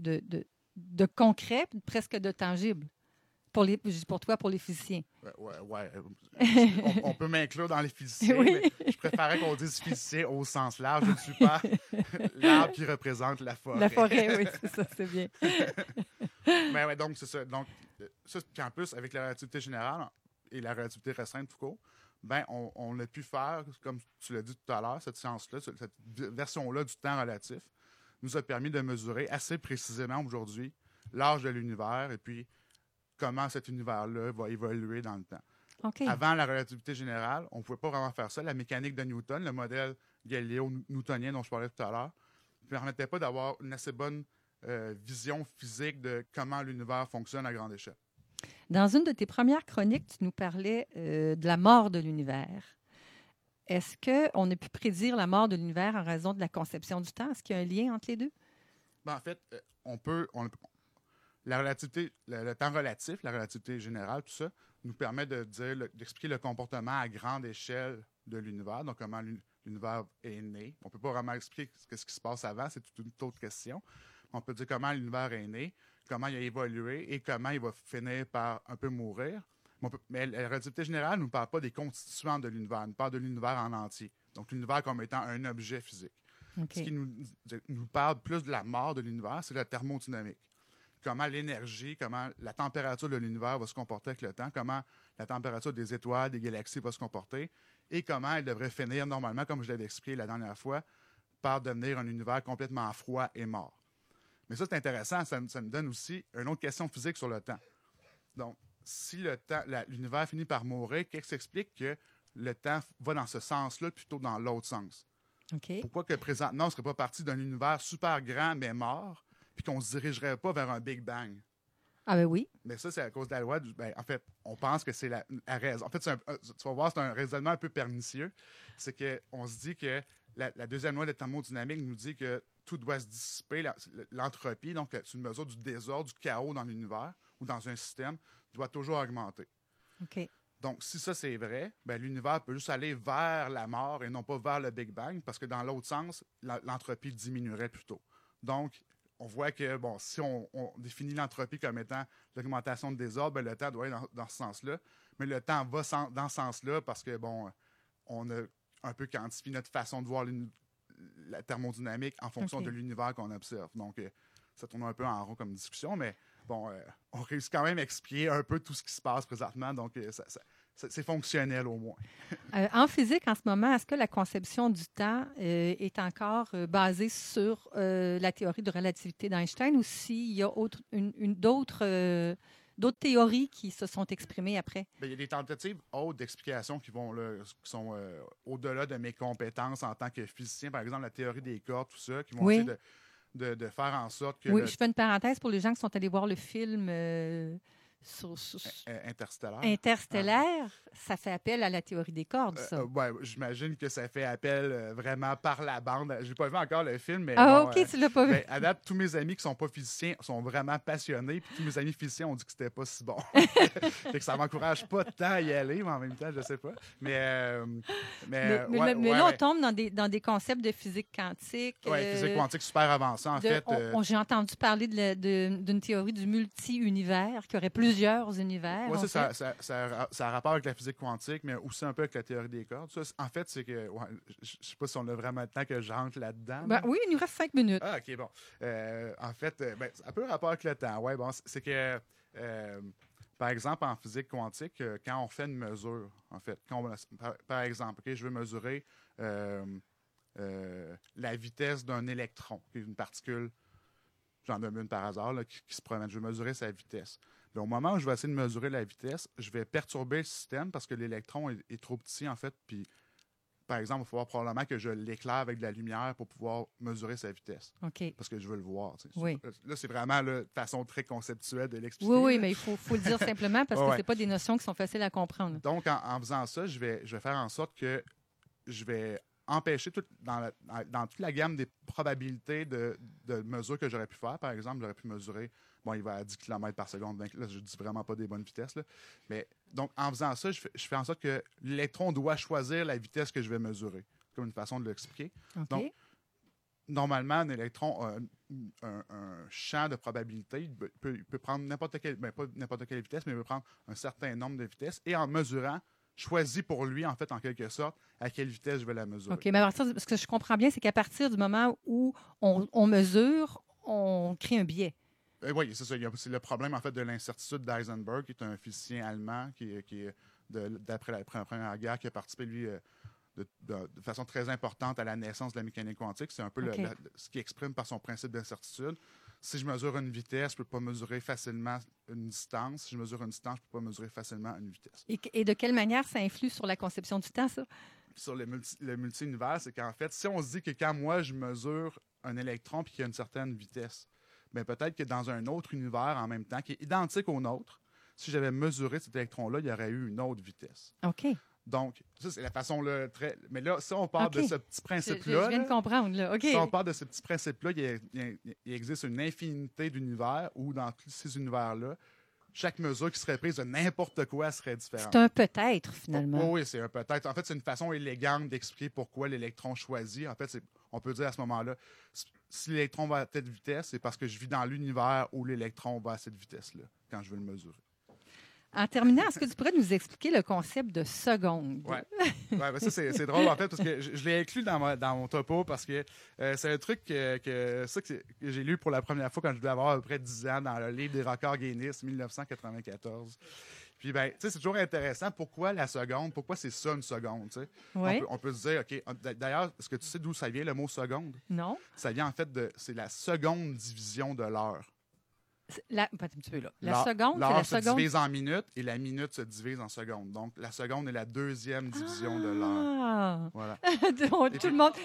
concret, presque de tangible. Pour toi, pour les physiciens. Ouais. On peut m'inclure dans les physiciens, Oui. mais je préférais qu'on dise physicien au sens large. Je ne suis pas l'arbre qui représente la forêt. La forêt, oui, c'est ça, c'est bien. Mais ouais, donc c'est ça. Donc, ça, puis en plus, avec la relativité générale et la relativité restreinte tout court, ben on a pu faire, comme tu l'as dit tout à l'heure, cette science-là, cette version-là du temps relatif, nous a permis de mesurer assez précisément aujourd'hui l'âge de l'univers et puis comment cet univers-là va évoluer dans le temps. OK. Avant la relativité générale, on ne pouvait pas vraiment faire ça. La mécanique de Newton, le modèle galéo-newtonien dont je parlais tout à l'heure, ne permettait pas d'avoir une assez bonne vision physique de comment l'univers fonctionne à grande échelle. Dans une de tes premières chroniques, tu nous parlais de la mort de l'univers. Est-ce qu'on a pu prédire la mort de l'univers en raison de la conception du temps? Est-ce qu'il y a un lien entre les deux? Ben, en fait, la relativité, le temps relatif, la relativité générale, tout ça, nous permet d'expliquer le comportement à grande échelle de l'univers, donc comment l'univers est né. On ne peut pas vraiment expliquer ce qui se passe avant, c'est toute une autre question. On peut dire comment l'univers est né, comment il a évolué et comment il va finir par un peu mourir. Mais la relativité générale ne nous parle pas des constituants de l'univers, elle nous parle de l'univers en entier. Donc l'univers comme étant un objet physique. Okay. Ce qui nous parle plus de la mort de l'univers, c'est la thermodynamique. Comment l'énergie, comment la température de l'univers va se comporter avec le temps, comment la température des étoiles, des galaxies va se comporter et comment elle devrait finir normalement, comme je l'avais expliqué la dernière fois, par devenir un univers complètement froid et mort. Mais ça, c'est intéressant, ça me donne aussi une autre question physique sur le temps. Donc, si l'univers finit par mourir, qu'est-ce qui explique que le temps va dans ce sens-là plutôt que dans l'autre sens? Okay. Pourquoi que présentement, on ne serait pas parti d'un univers super grand mais mort, puis qu'on ne se dirigerait pas vers un Big Bang? Ah ben oui. Mais ça, c'est à cause de la loi. En fait, on pense que c'est la raison. En fait, tu vas voir, c'est un raisonnement un peu pernicieux. C'est qu'on se dit que la deuxième loi de la thermodynamique nous dit que tout doit se dissiper. L'entropie, donc c'est une mesure du désordre, du chaos dans l'univers ou dans un système, doit toujours augmenter. OK. Donc, si ça, c'est vrai, ben, l'univers peut juste aller vers la mort et non pas vers le Big Bang, parce que dans l'autre sens, l'entropie diminuerait plutôt. Donc, on voit que, bon, si on définit l'entropie comme étant l'augmentation de désordre, ben, le temps doit aller dans ce sens-là. Mais le temps va dans ce sens-là parce que, bon, on a un peu quantifié notre façon de voir la thermodynamique en fonction de l'univers qu'on observe. Donc, ça tourne un peu en rond comme discussion, mais bon, on réussit quand même à expliquer un peu tout ce qui se passe présentement. Donc, c'est fonctionnel au moins. En physique, en ce moment, est-ce que la conception du temps est encore basée sur la théorie de relativité d'Einstein ou s'il y a d'autres théories qui se sont exprimées après? Bien, il y a des tentatives hautes d'explication qui sont au-delà de mes compétences en tant que physicien. Par exemple, la théorie des cordes, tout ça, qui vont essayer de faire en sorte que... Oui, je fais une parenthèse pour les gens qui sont allés voir le film... Interstellaire, ça fait appel à la théorie des cordes, ça. Ouais, j'imagine que ça fait appel vraiment par la bande. Je n'ai pas vu encore le film, mais OK, tu l'as pas vu. À date, tous mes amis qui ne sont pas physiciens sont vraiment passionnés, puis tous mes amis physiciens ont dit que c'était pas si bon. Fait que ça m'encourage pas tant à y aller, mais en même temps, je sais pas. Mais là, on tombe dans des concepts de physique quantique. Oui, physique quantique super avancée, en fait. J'ai entendu parler d'une théorie du multi-univers qui aurait plusieurs univers. Oui, ça a rapport avec la physique quantique, mais aussi un peu avec la théorie des cordes. Ça, en fait, c'est que... Ouais, je ne sais pas si on a vraiment le temps que j'entre là-dedans. Ben, oui, il nous reste 5 minutes. Ah, OK, bon. En fait, ça a un peu rapport avec le temps. Ouais, bon, c'est que... par exemple, en physique quantique, quand on fait une mesure, en fait, par exemple, je veux mesurer la vitesse d'un électron, qui est une particule, j'en donne une par hasard, là, qui se promène. Je veux mesurer sa vitesse. Mais au moment où je vais essayer de mesurer la vitesse, je vais perturber le système parce que l'électron est trop petit, en fait. Puis, par exemple, il va falloir probablement que je l'éclaire avec de la lumière pour pouvoir mesurer sa vitesse. OK. Parce que je veux le voir. Oui. Là, c'est vraiment de façon très conceptuelle de l'expliquer. Oui, mais il faut le dire simplement parce que ce n'est pas des notions qui sont faciles à comprendre. Donc, en faisant ça, je vais faire en sorte que je vais empêcher dans toute la gamme des probabilités de mesures que j'aurais pu faire. Par exemple, j'aurais pu mesurer, bon, il va à 10 km par seconde. Là, je ne dis vraiment pas des bonnes vitesses. Là. Mais donc, en faisant ça, je fais en sorte que l'électron doit choisir la vitesse que je vais mesurer. Comme une façon de l'expliquer. Okay. Donc, normalement, un électron a un champ de probabilité. Il peut prendre n'importe quelle, pas n'importe quelle vitesse, mais il peut prendre un certain nombre de vitesses. Et en mesurant, choisit pour lui, en fait, en quelque sorte, à quelle vitesse je vais la mesurer. OK, mais à partir ce que je comprends bien, c'est qu'à partir du moment où on mesure, on crée un biais. Oui, c'est ça. C'est le problème, en fait, de l'incertitude d'Heisenberg, qui est un physicien allemand qui est d'après la Première Guerre, qui a participé, lui, de façon très importante à la naissance de la mécanique quantique. C'est un peu ce qu'il exprime par son principe d'incertitude. Si je mesure une vitesse, je ne peux pas mesurer facilement une distance. Si je mesure une distance, je ne peux pas mesurer facilement une vitesse. Et de quelle manière ça influe sur la conception du temps, ça? Sur le multi-univers, c'est qu'en fait, si on se dit que quand moi, je mesure un électron puis qu'il y a une certaine vitesse, bien, peut-être que dans un autre univers en même temps, qui est identique au nôtre, si j'avais mesuré cet électron-là, il y aurait eu une autre vitesse. OK. Donc, ça, c'est la façon là, très... Mais là, si on part de ce petit principe-là... Je viens de comprendre, là. OK. Si on part de ce petit principe-là, il existe une infinité d'univers où, dans tous ces univers-là, chaque mesure qui serait prise de n'importe quoi serait différente. C'est un peut-être, finalement. Oui, c'est un peut-être. En fait, c'est une façon élégante d'expliquer pourquoi l'électron choisit. En fait, on peut dire à ce moment-là, si l'électron va à telle vitesse, c'est parce que je vis dans l'univers où l'électron va à cette vitesse-là, quand je veux le mesurer. En terminant, est-ce que tu pourrais nous expliquer le concept de seconde? Oui, ben ça, c'est drôle, en fait, parce que je l'ai inclus dans mon topo, parce que c'est un truc que j'ai lu pour la première fois quand je devais avoir à peu près 10 ans dans le livre des records Guinness, 1994. Puis, ben, tu sais, c'est toujours intéressant. Pourquoi la seconde? Pourquoi c'est ça, une seconde? Tu sais? Oui. On peut se dire, OK, d'ailleurs, est-ce que tu sais d'où ça vient, le mot seconde? Non. Ça vient, en fait, c'est la seconde division de l'heure. Un petit peu là. La seconde, c'est la l'heure seconde. se divise en minutes et la minute se divise en secondes. Donc, la seconde est la deuxième division de l'heure. Voilà. Tout le monde.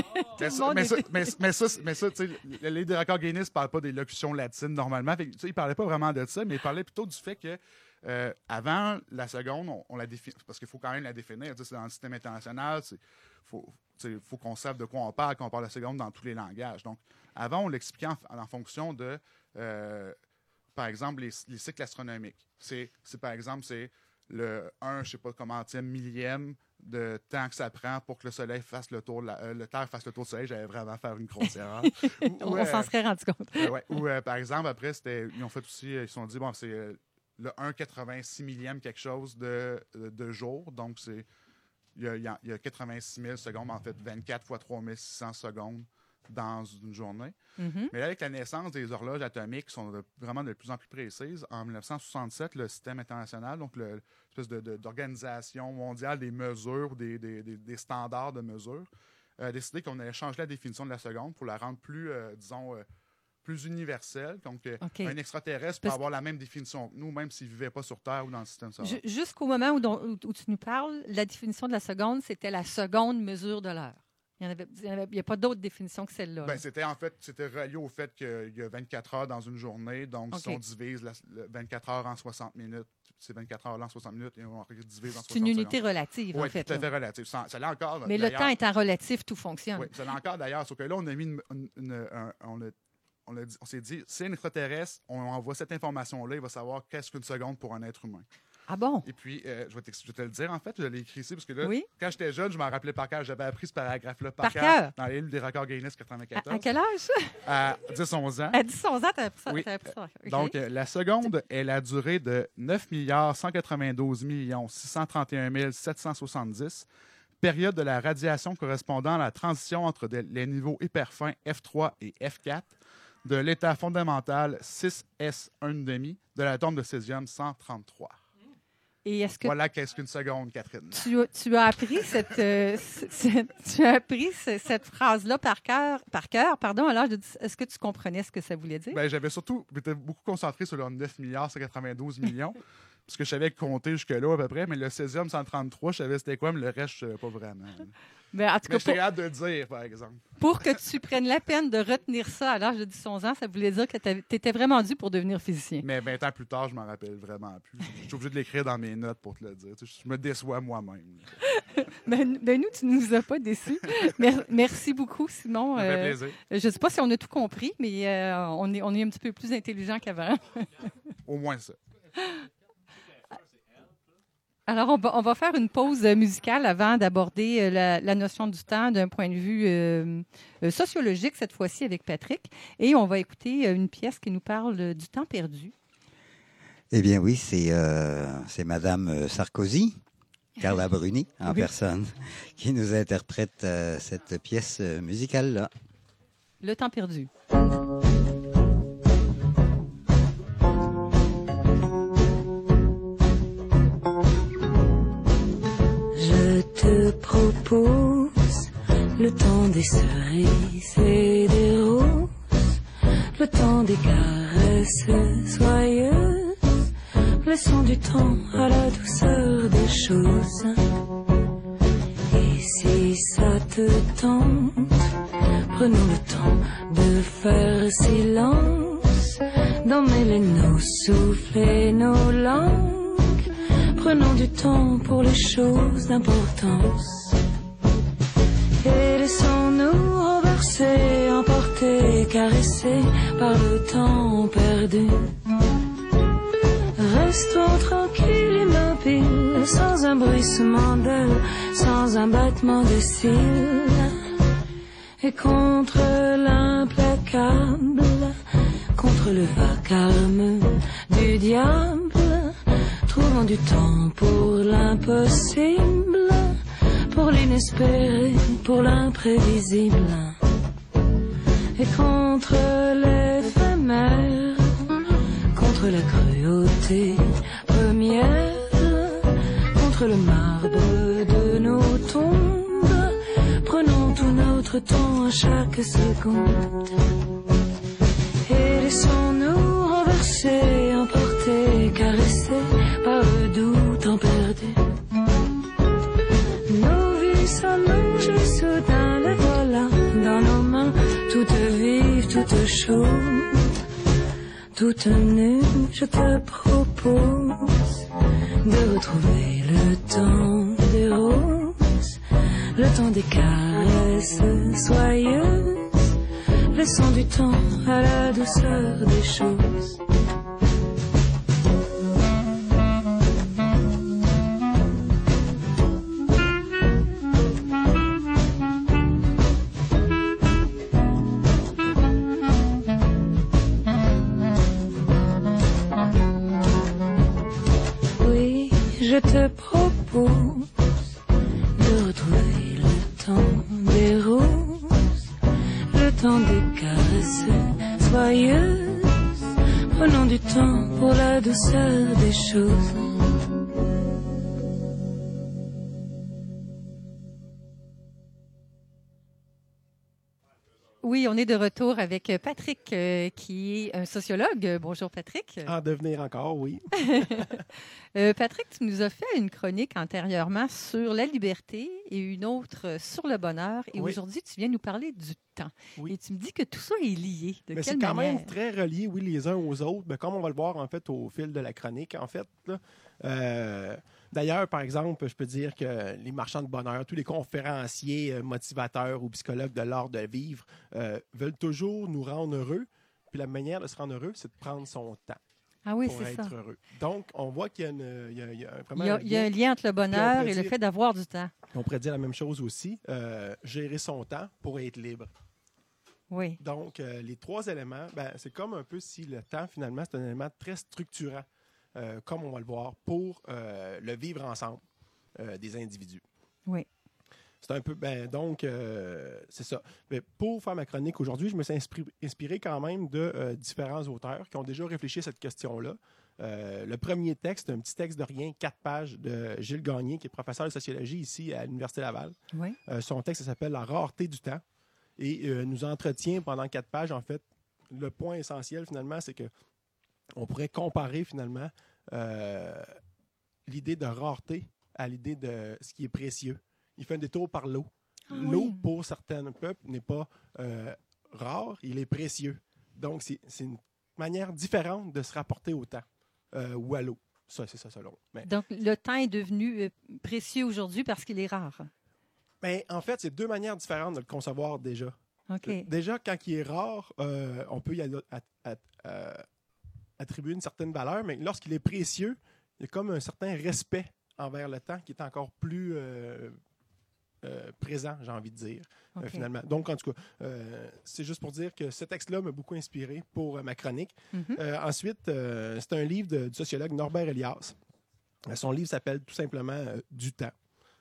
Mais ça, tu sais, le livre des records Guinness ne parle pas des locutions latines normalement. Fait, il ne parlait pas vraiment de ça, mais il parlait plutôt du fait que avant la seconde, on la définit, parce qu'il faut quand même la définir. C'est dans le système international, il faut qu'on sache de quoi on parle quand on parle de seconde dans tous les langages. Donc, avant, on l'expliquait en fonction de, par exemple, les cycles astronomiques. Par exemple, c'est le 1, je ne sais pas comment, millième de temps que ça prend pour que le Soleil fasse le tour, le Terre fasse le tour du Soleil. J'allais vraiment faire une grosse erreur. On s'en serait rendu compte. Ou, par exemple, après, ils ont fait aussi, ils se sont dit, bon, c'est le 1,86 millième quelque chose de jour. Donc, il y a 86 000 secondes, en fait, 24 fois 3600 secondes dans une journée. Mm-hmm. Mais là, avec la naissance des horloges atomiques qui sont vraiment de plus en plus précises, en 1967, le système international, donc l'espèce d'organisation mondiale des mesures, des standards de mesure, a décidé qu'on allait changer la définition de la seconde pour la rendre plus, plus universelle. Donc, un extraterrestre peut avoir la même définition que nous, même s'il ne vivait pas sur Terre ou dans le système solaire. Jusqu'au moment où tu nous parles, la définition de la seconde, c'était la seconde mesure de l'heure. Il n'y a pas d'autre définition que celle-là. Ben, c'était relié au fait qu'il y a 24 heures dans une journée. Donc, si on divise 24 heures en 60 minutes, c'est 24 heures en 60 minutes et on divise en 60 C'est une unité relative, en fait. Oui, tout à fait relative. Ça l'est encore. Mais le temps étant relatif, tout fonctionne. Oui, ça l'est encore d'ailleurs. Sauf que là, on a mis on s'est dit, c'est un extraterrestre, on envoie cette information-là, il va savoir qu'est-ce qu'une seconde pour un être humain. Ah bon? Et puis, je vais te le dire, en fait, je l'ai écrit ici, parce que là, oui? Quand j'étais jeune, je m'en rappelais par cœur. J'avais appris ce paragraphe-là par cœur dans les livres des records Guinness 94. À quel âge? À 10-11 ans. À 10-11 ans, tu avais oui. ça. Okay. Donc, la seconde est la durée de 9 192 631 770, période de la radiation correspondant à la transition entre les niveaux hyper fins F3 et F4, de l'état fondamental 6S1,5 de l'atome de césium 133. Et est-ce que voilà qu'est-ce qu'une seconde, Catherine. Tu as appris cette phrase-là par cœur. Alors, est-ce que tu comprenais ce que ça voulait dire? Ben, j'avais surtout été beaucoup concentré sur le 9 192 millions, parce que je savais compter jusque-là à peu près, mais le césium 133, je savais c'était quoi, mais le reste, je ne savais pas vraiment. Mais en tout cas, j'étais hâte de le dire, par exemple. Pour que tu prennes la peine de retenir ça à l'âge de 10-11 ans, ça voulait dire que tu étais vraiment dû pour devenir physicien. Mais 20 ans plus tard, je m'en rappelle vraiment plus. Je suis obligé de l'écrire dans mes notes pour te le dire. Je me déçois moi-même. Ben nous, tu ne nous as pas déçus. Merci beaucoup, Simon. Ça fait plaisir. Je ne sais pas si on a tout compris, mais on est un petit peu plus intelligent qu'avant. Au moins ça. Alors, on va faire une pause musicale avant d'aborder la notion du temps d'un point de vue sociologique, cette fois-ci avec Patrick. Et on va écouter une pièce qui nous parle du temps perdu. Eh bien oui, c'est Madame Sarkozy, Carla Bruni en personne, qui nous interprète cette pièce musicale-là. Le temps perdu. des cerises et des roses, le temps des caresses soyeuses, laissons du temps à la douceur des choses. Et si ça te tente, prenons le temps de faire silence, d'emmêler nos souffles et nos langues, prenons du temps pour les choses d'importance. Et laissons-nous renverser, emporter, caresser par le temps perdu. Restons tranquilles, immobiles, sans un bruissement d'ailes, sans un battement de cils. Et contre l'implacable, contre le vacarme du diable, trouvons du temps pour l'impossible, pour l'inespéré, pour l'imprévisible. Et contre l'éphémère, contre la cruauté première, contre le marbre de nos tombes, prenons tout notre temps à chaque seconde. Et laissons-nous renverser, emporter, caresser par le doux temps perdu. Nos vies s'allongent soudain, les voilà dans nos mains, toutes vives, toutes chaudes. Toute nue, je te propose de retrouver le temps des roses, le temps des caresses soyeuses, laissons du temps à la douceur des choses. Je te propose de retrouver le temps des roses, le temps des caresses soyeuses, prenons du temps pour la douceur des choses. Oui, on est de retour avec Patrick, qui est un sociologue. Bonjour, Patrick. En devenir encore, oui. Patrick, tu nous as fait une chronique antérieurement sur la liberté et une autre sur le bonheur. Et oui. Aujourd'hui, tu viens nous parler du temps. Oui. Et tu me dis que tout ça est lié. De quelle c'est quand manière? même très relié, oui, les uns aux autres. Mais comme on va le voir, en fait, au fil de la chronique, en fait, là, d'ailleurs, par exemple, je peux dire que les marchands de bonheur, tous les conférenciers, motivateurs ou psychologues de l'art de vivre veulent toujours nous rendre heureux. Puis la manière de se rendre heureux, c'est de prendre son temps. Ah oui, pour c'est être ça. heureux. Donc, on voit qu'il y a, vraiment Il y a un lien entre le bonheur et le fait d'avoir du temps. On pourrait dire la même chose aussi, gérer son temps pour être libre. Oui. Donc, les trois éléments, c'est comme un peu si le temps, finalement, c'est un élément très structurant, comme on va le voir, pour le vivre ensemble des individus. Oui. C'est un peu, c'est ça. Mais pour faire ma chronique aujourd'hui, je me suis inspiré quand même de différents auteurs qui ont déjà réfléchi à cette question-là. Le premier texte, c'est un petit texte de rien, 4 pages, de Gilles Gagné, qui est professeur de sociologie ici à l'Université Laval. Oui. Son texte s'appelle « La rareté du temps ». Et nous entretient pendant 4 pages, en fait. Le point essentiel, finalement, c'est que on pourrait comparer, finalement, l'idée de rareté à l'idée de ce qui est précieux. Il fait un détour par l'eau. L'eau, pour certains peuples, n'est pas rare, il est précieux. Donc, c'est une manière différente de se rapporter au temps ou à l'eau. Ça, c'est ça, selon. Mais, donc, le temps est devenu précieux aujourd'hui parce qu'il est rare. Mais en fait, c'est 2 manières différentes de le concevoir déjà. OK. Déjà, quand il est rare, on peut y attribuer une certaine valeur, mais lorsqu'il est précieux, il y a comme un certain respect envers le temps qui est encore plus présent, j'ai envie de dire, finalement. Donc, en tout cas, c'est juste pour dire que ce texte-là m'a beaucoup inspiré pour ma chronique. Mm-hmm. Ensuite, c'est un livre du sociologue Norbert Elias. Son livre s'appelle tout simplement « Du temps ».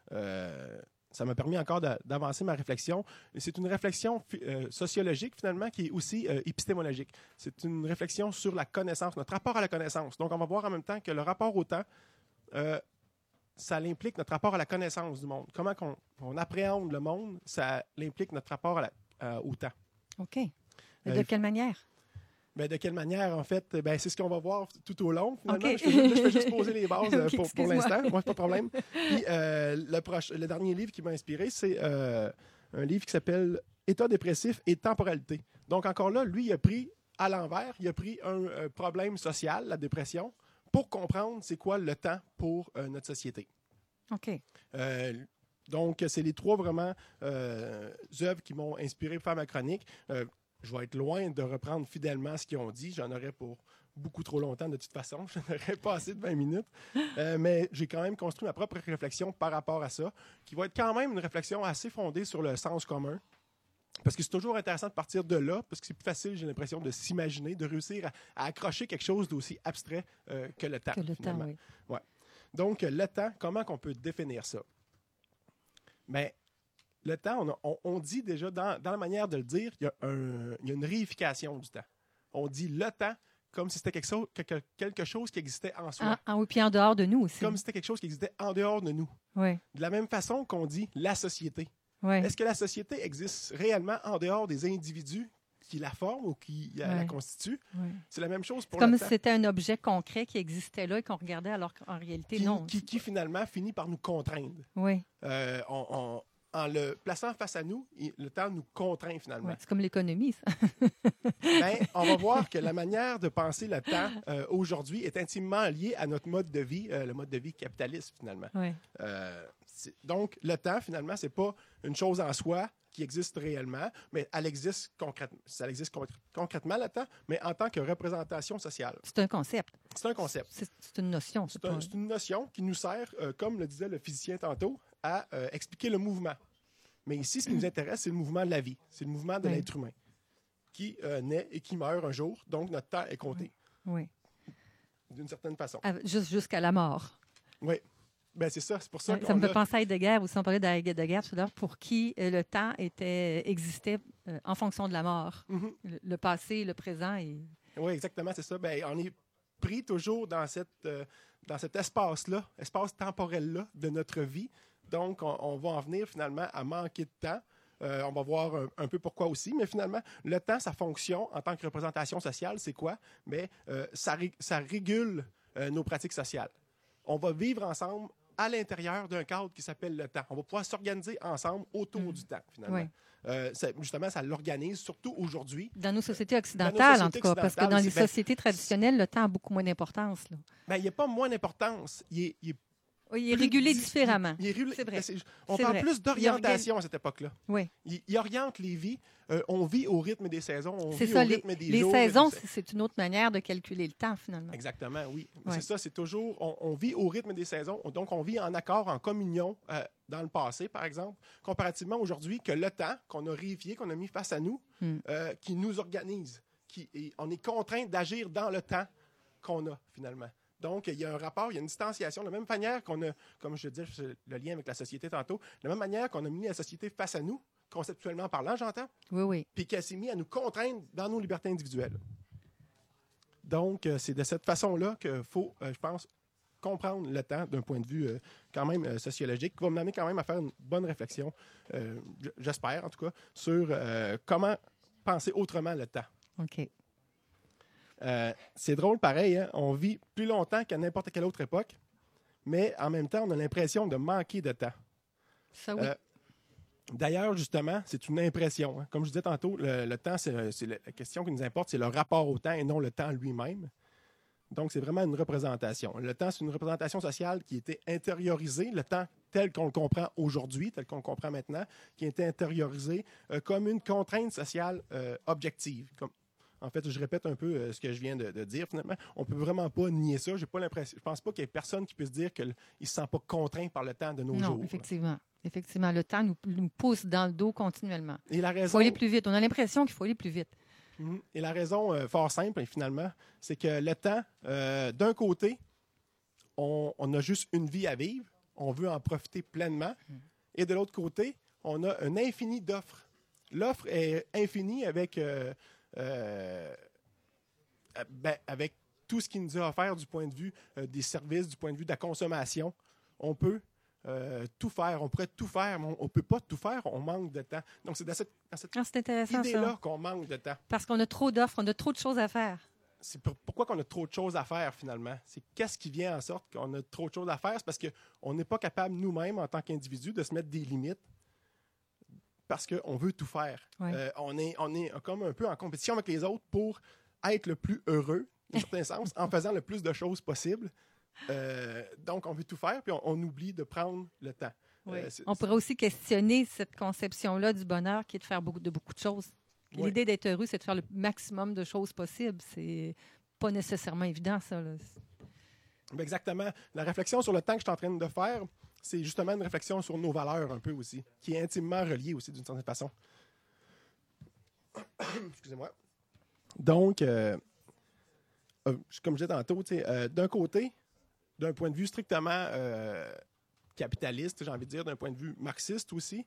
Ça m'a permis encore d'avancer ma réflexion. Et c'est une réflexion sociologique, finalement, qui est aussi épistémologique. C'est une réflexion sur la connaissance, notre rapport à la connaissance. Donc, on va voir en même temps que le rapport au temps ça implique notre rapport à la connaissance du monde. Comment on appréhende le monde, ça implique notre rapport au temps. OK. De quelle manière? Ben, de quelle manière, en fait? Ben, c'est ce qu'on va voir tout au long, finalement. Okay. Je fais juste poser les bases Okay, pour l'instant. Moi, pas de problème. Puis, le dernier livre qui m'a inspiré, c'est un livre qui s'appelle « État dépressif et temporalité ». Donc, encore là, lui, il a pris à l'envers, il a pris un problème social, la dépression, pour comprendre c'est quoi le temps pour notre société. OK. Donc, c'est les trois vraiment œuvres qui m'ont inspiré pour faire ma chronique. Je vais être loin de reprendre fidèlement ce qu'ils ont dit. J'en aurais pour beaucoup trop longtemps de toute façon. Je n'aurais pas assez de 20 minutes. Mais j'ai quand même construit ma propre réflexion par rapport à ça, qui va être quand même une réflexion assez fondée sur le sens commun. Parce que c'est toujours intéressant de partir de là, parce que c'est plus facile, j'ai l'impression, de s'imaginer, de réussir à accrocher quelque chose d'aussi abstrait que le temps. Que le temps, oui. Ouais. Donc, le temps, comment on peut définir ça? Bien, le temps, on dit déjà, dans la manière de le dire, il y a une réification du temps. On dit le temps comme si c'était quelque chose qui existait en soi. Oui, puis en dehors de nous aussi. Comme si c'était quelque chose qui existait en dehors de nous. Oui. De la même façon qu'on dit la société. Oui. Est-ce que la société existe réellement en dehors des individus qui la forment ou qui la constituent? Oui. C'est la même chose pour comme le si temps. c'était un objet concret qui existait là et qu'on regardait alors qu'en réalité, non. Qui finalement finit par nous contraindre. Oui. En le plaçant face à nous, le temps nous contraint finalement. Ouais, c'est comme l'économie, ça. Ben, on va voir que la manière de penser le temps aujourd'hui est intimement liée à notre mode de vie, le mode de vie capitaliste finalement. Ouais. Donc, le temps finalement, c'est pas une chose en soi qui existe réellement, mais elle existe concrètement. Ça existe concrètement le temps, mais en tant que représentation sociale. C'est un concept. C'est un concept. C'est une notion. C'est une notion qui nous sert, comme le disait le physicien tantôt, à expliquer le mouvement. Mais ici, ce qui nous intéresse, c'est le mouvement de la vie. C'est le mouvement de l'être humain qui naît et qui meurt un jour. Donc, notre temps est compté. Oui. D'une certaine façon. Jusqu'à la mort. Oui. Ben c'est ça. C'est pour ça ça me fait penser à Heidegger, aussi on parlait d'Heidegger tout à l'heure, pour qui le temps existait en fonction de la mort. Mm-hmm. Le passé, le présent. Oui, exactement, c'est ça. Ben, on est pris toujours dans cet espace-là, espace temporel-là de notre vie. Donc, on va en venir finalement à manquer de temps. On va voir un peu pourquoi aussi, mais finalement, le temps, sa fonction en tant que représentation sociale, c'est quoi? Mais ça régule nos pratiques sociales. On va vivre ensemble à l'intérieur d'un cadre qui s'appelle le temps. On va pouvoir s'organiser ensemble autour du temps, finalement. Oui. Justement, ça l'organise, surtout aujourd'hui. Dans nos sociétés occidentales, en tout cas, parce que dans les sociétés traditionnelles, le temps a beaucoup moins d'importance. Il n'y a pas moins d'importance. Il est régulé différemment. C'est vrai. On parle plus d'orientation à cette époque-là. Oui. Il oriente les vies. On vit au rythme des saisons. On vit ça, au rythme des les jours. Les saisons, c'est une autre manière de calculer le temps, finalement. Exactement, oui. Ouais. C'est ça, c'est toujours... On vit au rythme des saisons. Donc, on vit en accord, en communion dans le passé, par exemple, comparativement aujourd'hui que le temps qu'on a réifié, qu'on a mis face à nous, qui nous organise. On est contraint d'agir dans le temps qu'on a, finalement. Donc, il y a un rapport, il y a une distanciation. De la même manière qu'on a, comme je disais, le lien avec la société tantôt, de la même manière qu'on a mis la société face à nous, conceptuellement parlant, j'entends. Oui, oui. Puis qu'elle s'est mise à nous contraindre dans nos libertés individuelles. Donc, c'est de cette façon-là qu'il faut, je pense, comprendre le temps d'un point de vue quand même sociologique, qui va m'amener quand même à faire une bonne réflexion, j'espère en tout cas, sur comment penser autrement le temps. OK. C'est drôle, pareil, hein? On vit plus longtemps qu'à n'importe quelle autre époque, mais en même temps, on a l'impression de manquer de temps. Ça, oui. D'ailleurs, justement, c'est une impression. Hein? Comme je disais tantôt, le temps, c'est la question qui nous importe, c'est le rapport au temps et non le temps lui-même. Donc, c'est vraiment une représentation. Le temps, c'est une représentation sociale qui était intériorisée, le temps tel qu'on le comprend aujourd'hui, tel qu'on le comprend maintenant, qui a été intériorisé comme une contrainte sociale objective. En fait, je répète un peu ce que je viens de dire. Finalement, on ne peut vraiment pas nier ça. J'ai pas l'impression. Je pense pas qu'il y ait personne qui puisse dire qu'il ne se sent pas contraint par le temps de nos jours. Non, effectivement. Effectivement, le temps nous pousse dans le dos continuellement. Et la raison... Il faut aller plus vite. On a l'impression qu'il faut aller plus vite. Et la raison fort simple, finalement, c'est que le temps, d'un côté, on a juste une vie à vivre. On veut en profiter pleinement. Et de l'autre côté, on a un infini d'offres. L'offre est infinie avec tout ce qui nous a offert du point de vue des services, du point de vue de la consommation. on peut tout faire, on pourrait tout faire, mais on ne peut pas tout faire, on manque de temps. Donc, c'est dans cette c'est intéressant, idée-là ça. qu'on manque de temps. Parce qu'on a trop d'offres, on a trop de choses à faire. C'est pourquoi qu'on a trop de choses à faire, finalement. C'est qu'est-ce qui vient en sorte qu'on a trop de choses à faire? C'est parce qu'on n'est pas capable, nous-mêmes, en tant qu'individus, de se mettre des limites parce qu'on veut tout faire. Ouais. On est comme un peu en compétition avec les autres pour être le plus heureux, dans un certain sens, en faisant le plus de choses possible. Donc, on veut tout faire, puis on oublie de prendre le temps. Oui. On pourrait aussi questionner cette conception-là du bonheur qui est de faire beaucoup de choses. Oui. L'idée d'être heureux, c'est de faire le maximum de choses possibles. C'est pas nécessairement évident, ça. Là. Ben exactement. La réflexion sur le temps que je suis en train de faire, c'est justement une réflexion sur nos valeurs un peu aussi, qui est intimement reliée aussi d'une certaine façon. Excusez-moi. Donc, comme je disais tantôt, d'un côté, d'un point de vue strictement capitaliste, j'ai envie de dire, d'un point de vue marxiste aussi,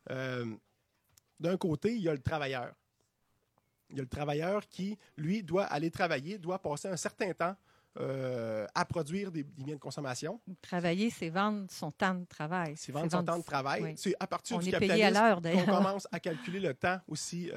d'un côté, il y a le travailleur. Il y a le travailleur qui, lui, doit aller travailler, doit passer un certain temps à produire des biens de consommation. Travailler, c'est vendre son temps de travail. C'est vendre son temps de travail. Oui. C'est à partir On du est payé capitalisme à l'heure, qu'on d'ailleurs. commence à calculer le temps aussi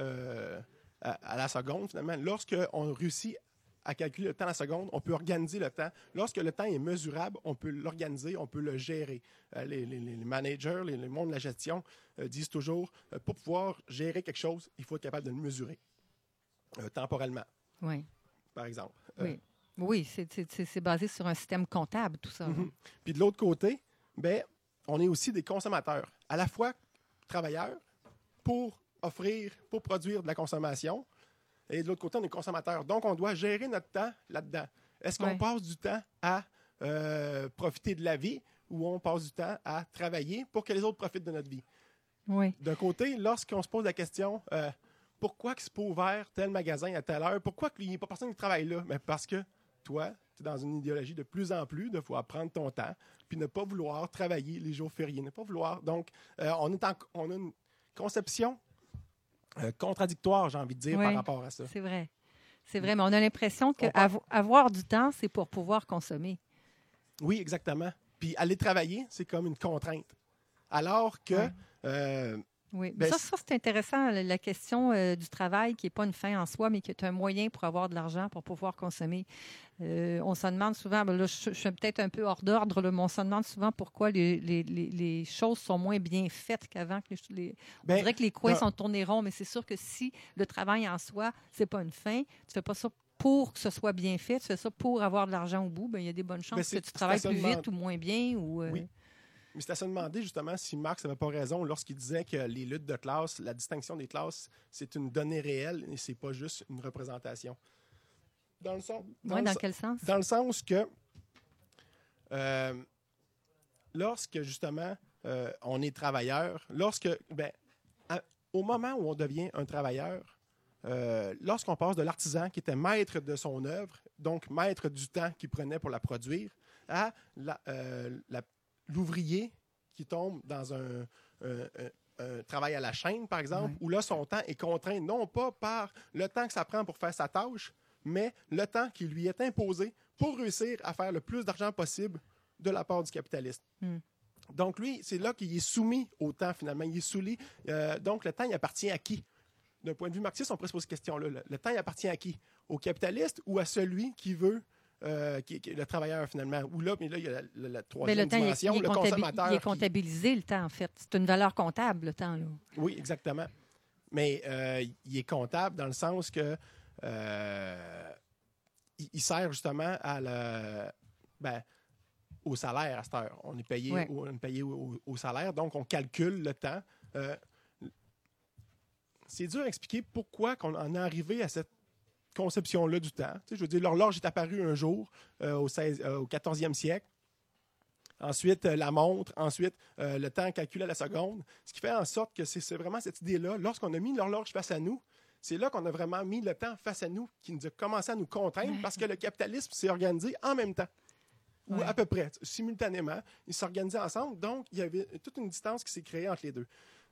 à la seconde, finalement. Lorsqu'on réussit à calculer le temps à la seconde, on peut organiser le temps. Lorsque le temps est mesurable, on peut l'organiser, on peut le gérer. Les managers, les mondes de la gestion disent toujours, pour pouvoir gérer quelque chose, il faut être capable de le mesurer temporellement, Oui. par exemple. Oui. Oui, c'est basé sur un système comptable, tout ça. Puis de l'autre côté, ben, on est aussi des consommateurs, à la fois travailleurs pour produire de la consommation, et de l'autre côté, on est consommateurs. Donc, on doit gérer notre temps là-dedans. Est-ce qu'on passe du temps à profiter de la vie ou on passe du temps à travailler pour que les autres profitent de notre vie? Oui. D'un côté, lorsqu'on se pose la question, pourquoi c'est pas ouvert tel magasin à telle heure? Pourquoi il n'y a pas personne qui travaille là? Mais parce que toi, tu es dans une idéologie de plus en plus de vouloir prendre ton temps puis ne pas vouloir travailler les jours fériés, ne pas vouloir. Donc, on a une conception contradictoire, j'ai envie de dire, par rapport à ça. C'est vrai. C'est vrai, mais on a l'impression qu'avoir du temps, c'est pour pouvoir consommer. Oui, exactement. Puis aller travailler, c'est comme une contrainte. Alors que... Oui, ben, ça c'est intéressant, la question du travail qui n'est pas une fin en soi, mais qui est un moyen pour avoir de l'argent, pour pouvoir consommer. On se demande souvent, là, je suis peut-être un peu hors d'ordre, mais on se demande souvent pourquoi les choses sont moins bien faites qu'avant. On dirait que les coins sont tournés ronds, mais c'est sûr que si le travail en soi, c'est pas une fin, tu ne fais pas ça pour que ce soit bien fait, tu fais ça pour avoir de l'argent au bout, ben, il y a des bonnes chances que tu travailles plus vite ou moins bien. Oui. Mais c'est à se demander justement si Marx n'avait pas raison lorsqu'il disait que les luttes de classe, la distinction des classes, c'est une donnée réelle et c'est pas juste une représentation. Dans quel sens? Dans le sens que lorsque justement on est travailleur, au moment où on devient un travailleur, lorsqu'on passe de l'artisan qui était maître de son œuvre, donc maître du temps qu'il prenait pour la produire, à l'ouvrier qui tombe dans un travail à la chaîne, par exemple, où là, son temps est contraint, non pas par le temps que ça prend pour faire sa tâche, mais le temps qui lui est imposé pour réussir à faire le plus d'argent possible de la part du capitaliste. Donc, lui, c'est là qu'il est soumis au temps, finalement. Il est soumis. Donc, le temps, il appartient à qui? D'un point de vue marxiste, on pourrait se poser cette question-là. Le temps, il appartient à qui? Au capitaliste ou à celui qui veut... qui est le travailleur, finalement. Ou là, mais là, il y a la troisième dimension, le consommateur. Il est comptabilisé, le temps, en fait. C'est une valeur comptable, le temps. Là. Oui, exactement. Mais il est comptable dans le sens que il sert justement au salaire à cette heure. On est payé, au salaire, donc on calcule le temps. C'est dur à expliquer pourquoi on en est arrivé à cette conception-là du temps. Tu sais, je veux dire, l'horloge est apparue un jour au 14e siècle. Ensuite, la montre. Ensuite, le temps calculé à la seconde. Ce qui fait en sorte que c'est vraiment cette idée-là. Lorsqu'on a mis l'horloge face à nous, c'est là qu'on a vraiment mis le temps face à nous, qui nous a commencé à nous contraindre parce que le capitalisme s'est organisé en même temps. Ou à peu près, simultanément. Ils s'organisaient ensemble. Donc, il y avait toute une distance qui s'est créée entre les deux.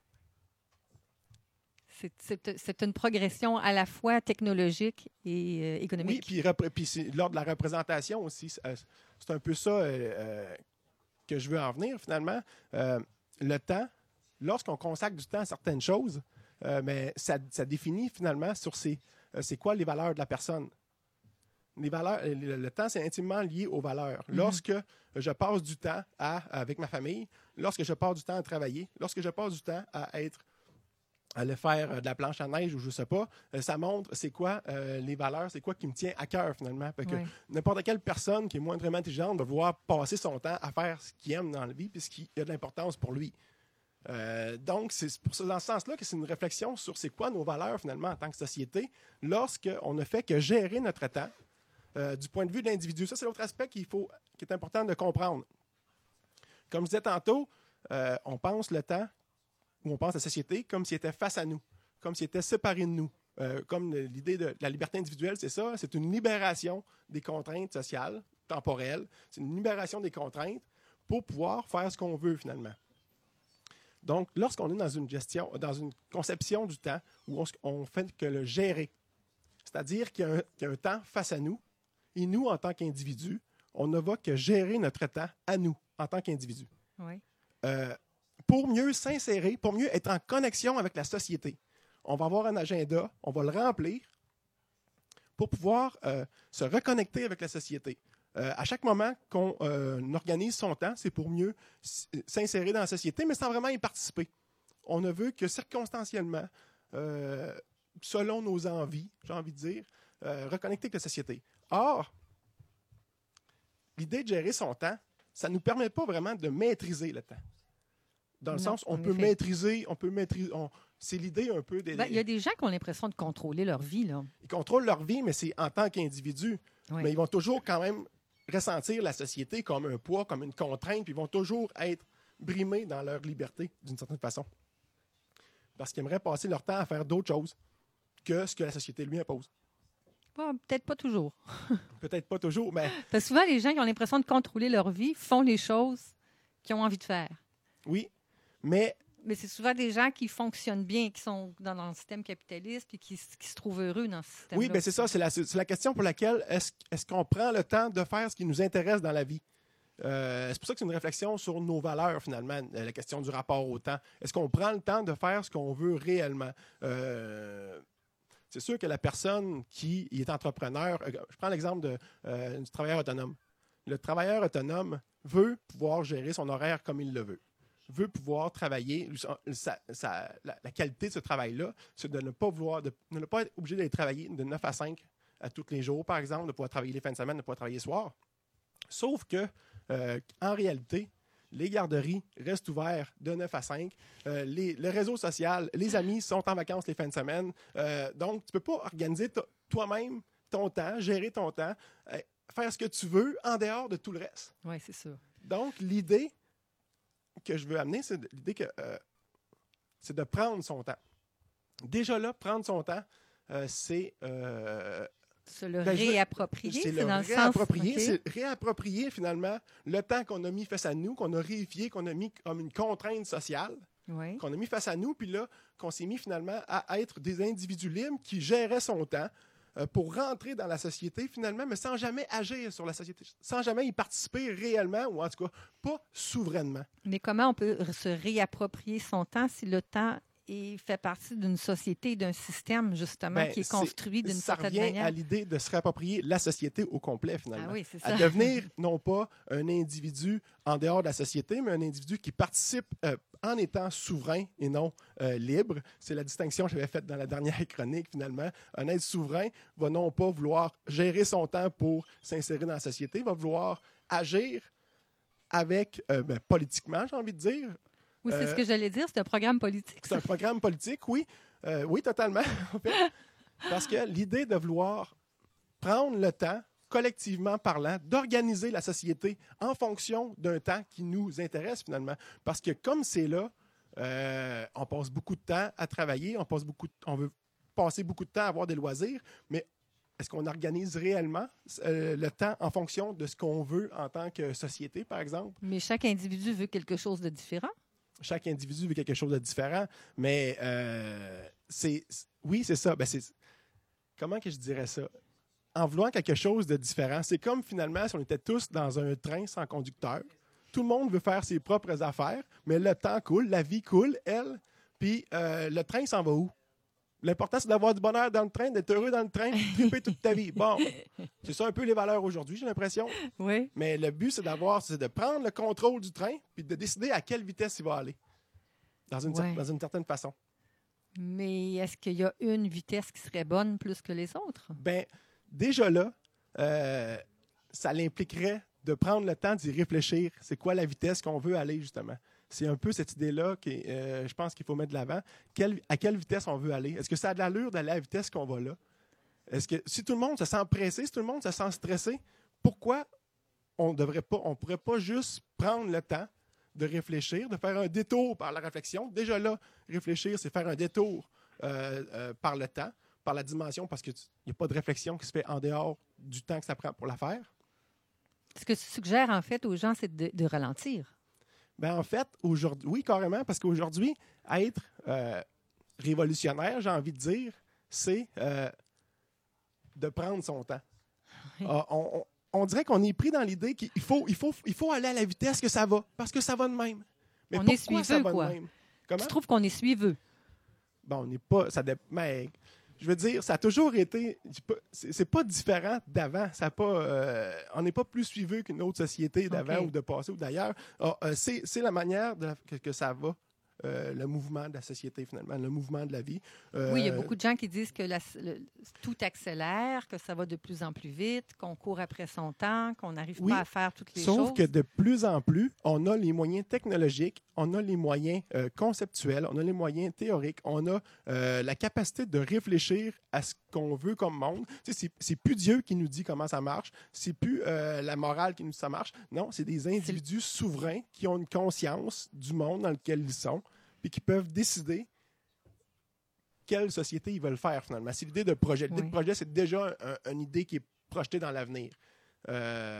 C'est une progression à la fois technologique et économique. Oui, puis lors de la représentation aussi, c'est un peu ça que je veux en venir, finalement, le temps, lorsqu'on consacre du temps à certaines choses, mais ça définit finalement sur c'est quoi les valeurs de la personne. Les valeurs, le temps, c'est intimement lié aux valeurs. Lorsque je passe du temps avec ma famille, lorsque je passe du temps à travailler, lorsque je passe du temps à aller faire de la planche à neige ou je ne sais pas, ça montre c'est quoi les valeurs, c'est quoi qui me tient à cœur finalement. Fait que n'importe quelle personne qui est moindrement intelligente va vouloir passer son temps à faire ce qu'il aime dans la vie et ce qui a de l'importance pour lui. Donc, c'est dans ce sens-là que c'est une réflexion sur c'est quoi nos valeurs finalement en tant que société lorsqu'on ne fait que gérer notre temps du point de vue de l'individu. Ça, c'est l'autre aspect qui est important de comprendre. Comme je disais tantôt, on pense le temps ou on pense la société comme s'il était face à nous, comme s'il était séparé de nous. Comme l'idée de la liberté individuelle, c'est ça, c'est une libération des contraintes sociales, temporelles, c'est une libération des contraintes pour pouvoir faire ce qu'on veut finalement. Donc, lorsqu'on est dans une conception du temps où on fait que le gérer, c'est-à-dire qu'il y a un temps face à nous, et nous, en tant qu'individus, on ne va que gérer notre temps à nous, en tant qu'individus. Oui. Pour mieux s'insérer, pour mieux être en connexion avec la société. On va avoir un agenda, on va le remplir pour pouvoir se reconnecter avec la société. À chaque moment qu'on organise son temps, c'est pour mieux s'insérer dans la société, mais sans vraiment y participer. On ne veut que circonstanciellement, selon nos envies, j'ai envie de dire, reconnecter avec la société. Or, l'idée de gérer son temps, ça ne nous permet pas vraiment de maîtriser le temps. Dans le sens, on peut maîtriser, c'est l'idée un peu des... Il y a des gens qui ont l'impression de contrôler leur vie, là. Ils contrôlent leur vie, mais c'est en tant qu'individu. Oui. Mais ils vont toujours quand même ressentir la société comme un poids, comme une contrainte, puis ils vont toujours être brimés dans leur liberté, d'une certaine façon. Parce qu'ils aimeraient passer leur temps à faire d'autres choses que ce que la société lui impose. Peut-être pas toujours. Peut-être pas toujours, mais... Parce que souvent, les gens qui ont l'impression de contrôler leur vie font les choses qu'ils ont envie de faire. Oui, mais c'est souvent des gens qui fonctionnent bien, qui sont dans le système capitaliste et qui se trouvent heureux dans ce système-là. oui, bien c'est ça. C'est la question pour laquelle est-ce qu'on prend le temps de faire ce qui nous intéresse dans la vie? C'est pour ça que c'est une réflexion sur nos valeurs, finalement, la question du rapport au temps. Est-ce qu'on prend le temps de faire ce qu'on veut réellement? C'est sûr que la personne qui est entrepreneur, je prends l'exemple du travailleur autonome. Le travailleur autonome veut pouvoir gérer son horaire comme il le veut pouvoir travailler. La qualité de ce travail-là, c'est de ne pas être obligé d'aller travailler de 9 à 5 à tous les jours, par exemple, de pouvoir travailler les fins de semaine, de pouvoir travailler le soir. Sauf que, en réalité, les garderies restent ouvertes de 9 à 5. Le réseau social, les amis sont en vacances les fins de semaine. Donc, tu ne peux pas organiser toi-même ton temps, gérer ton temps, faire ce que tu veux en dehors de tout le reste. Oui, c'est sûr. Donc, l'idée que je veux amener, c'est l'idée que c'est de prendre son temps. Déjà là, prendre son temps, c'est... se le réapproprier, c'est dans le réapproprier, sens... C'est réapproprier, finalement, le temps qu'on a mis face à nous, qu'on a réifié, qu'on a mis comme une contrainte sociale, qu'on a mis face à nous, puis là, qu'on s'est mis finalement à être des individus libres qui géraient son temps pour rentrer dans la société, finalement, mais sans jamais agir sur la société, sans jamais y participer réellement, ou en tout cas, pas souverainement. Mais comment on peut se réapproprier son temps si le temps fait partie d'une société, d'un système, justement, qui est construit d'une certaine manière? Ça revient à l'idée de se réapproprier la société au complet, finalement. Ah oui, c'est ça. À devenir, non pas un individu en dehors de la société, mais un individu qui participe en étant souverain et non libre. C'est la distinction que j'avais faite dans la dernière chronique, finalement. Un être souverain va non pas vouloir gérer son temps pour s'insérer dans la société, va vouloir agir avec, politiquement, j'ai envie de dire. Oui, c'est ce que j'allais dire, c'est un programme politique. C'est un programme politique, oui. Oui, totalement, en fait. Parce que l'idée de vouloir prendre le temps, collectivement parlant, d'organiser la société en fonction d'un temps qui nous intéresse, finalement. Parce que comme c'est là, on passe beaucoup de temps à travailler, on veut passer beaucoup de temps à avoir des loisirs, mais est-ce qu'on organise réellement le temps en fonction de ce qu'on veut en tant que société, par exemple? Mais chaque individu veut quelque chose de différent. Chaque individu veut quelque chose de différent, mais oui, c'est ça. Comment que je dirais ça? En voulant quelque chose de différent, c'est comme finalement si on était tous dans un train sans conducteur, tout le monde veut faire ses propres affaires, mais le temps coule, la vie coule, elle, puis le train s'en va où? L'important, c'est d'avoir du bonheur dans le train, d'être heureux dans le train, de triper toute ta vie. Bon, c'est ça un peu les valeurs aujourd'hui, j'ai l'impression. Oui. Mais le but, c'est de prendre le contrôle du train puis de décider à quelle vitesse il va aller, dans une certaine façon. Mais est-ce qu'il y a une vitesse qui serait bonne plus que les autres? Bien, déjà là, ça l'impliquerait de prendre le temps d'y réfléchir. C'est quoi la vitesse qu'on veut aller, justement? C'est un peu cette idée-là que je pense qu'il faut mettre de l'avant. À quelle vitesse on veut aller? Est-ce que ça a de l'allure d'aller à la vitesse qu'on va là? Est-ce que si tout le monde se sent pressé, si tout le monde se sent stressé, pourquoi on pourrait pas juste prendre le temps de réfléchir, de faire un détour par la réflexion? Déjà là, réfléchir, c'est faire un détour par le temps, par la dimension, parce qu'il n'y a pas de réflexion qui se fait en dehors du temps que ça prend pour la faire. Ce que tu suggères, en fait, aux gens, c'est de ralentir. Bien, en fait, aujourd'hui, oui, carrément, parce qu'aujourd'hui, être révolutionnaire, j'ai envie de dire, c'est de prendre son temps. Oui. On dirait qu'on est pris dans l'idée qu'il faut aller à la vitesse que ça va, parce que ça va de même. Mais on pourquoi est suiveux, ça va quoi. de même? Comment? Tu trouves qu'on est suiveux? Bon, on n'est pas... Mais je veux dire, ça a toujours été... C'est pas différent d'avant. Ça a pas, on n'est pas plus suiveux qu'une autre société d'avant ou de passé ou d'ailleurs. C'est la manière que ça va, le mouvement de la société, finalement, le mouvement de la vie. Oui, il y a beaucoup de gens qui disent que tout accélère, que ça va de plus en plus vite, qu'on court après son temps, qu'on n'arrive pas à faire toutes les choses. Sauf que de plus en plus, on a les moyens technologiques, on a les moyens conceptuels, on a les moyens théoriques, on a la capacité de réfléchir à ce qu'on veut comme monde. Tu sais, c'est plus Dieu qui nous dit comment ça marche, c'est plus la morale qui nous dit ça marche. Non, c'est des individus souverains qui ont une conscience du monde dans lequel ils sont puis qui peuvent décider quelle société ils veulent faire, finalement. C'est l'idée de projet. L'idée de projet, c'est déjà une idée qui est projetée dans l'avenir. Je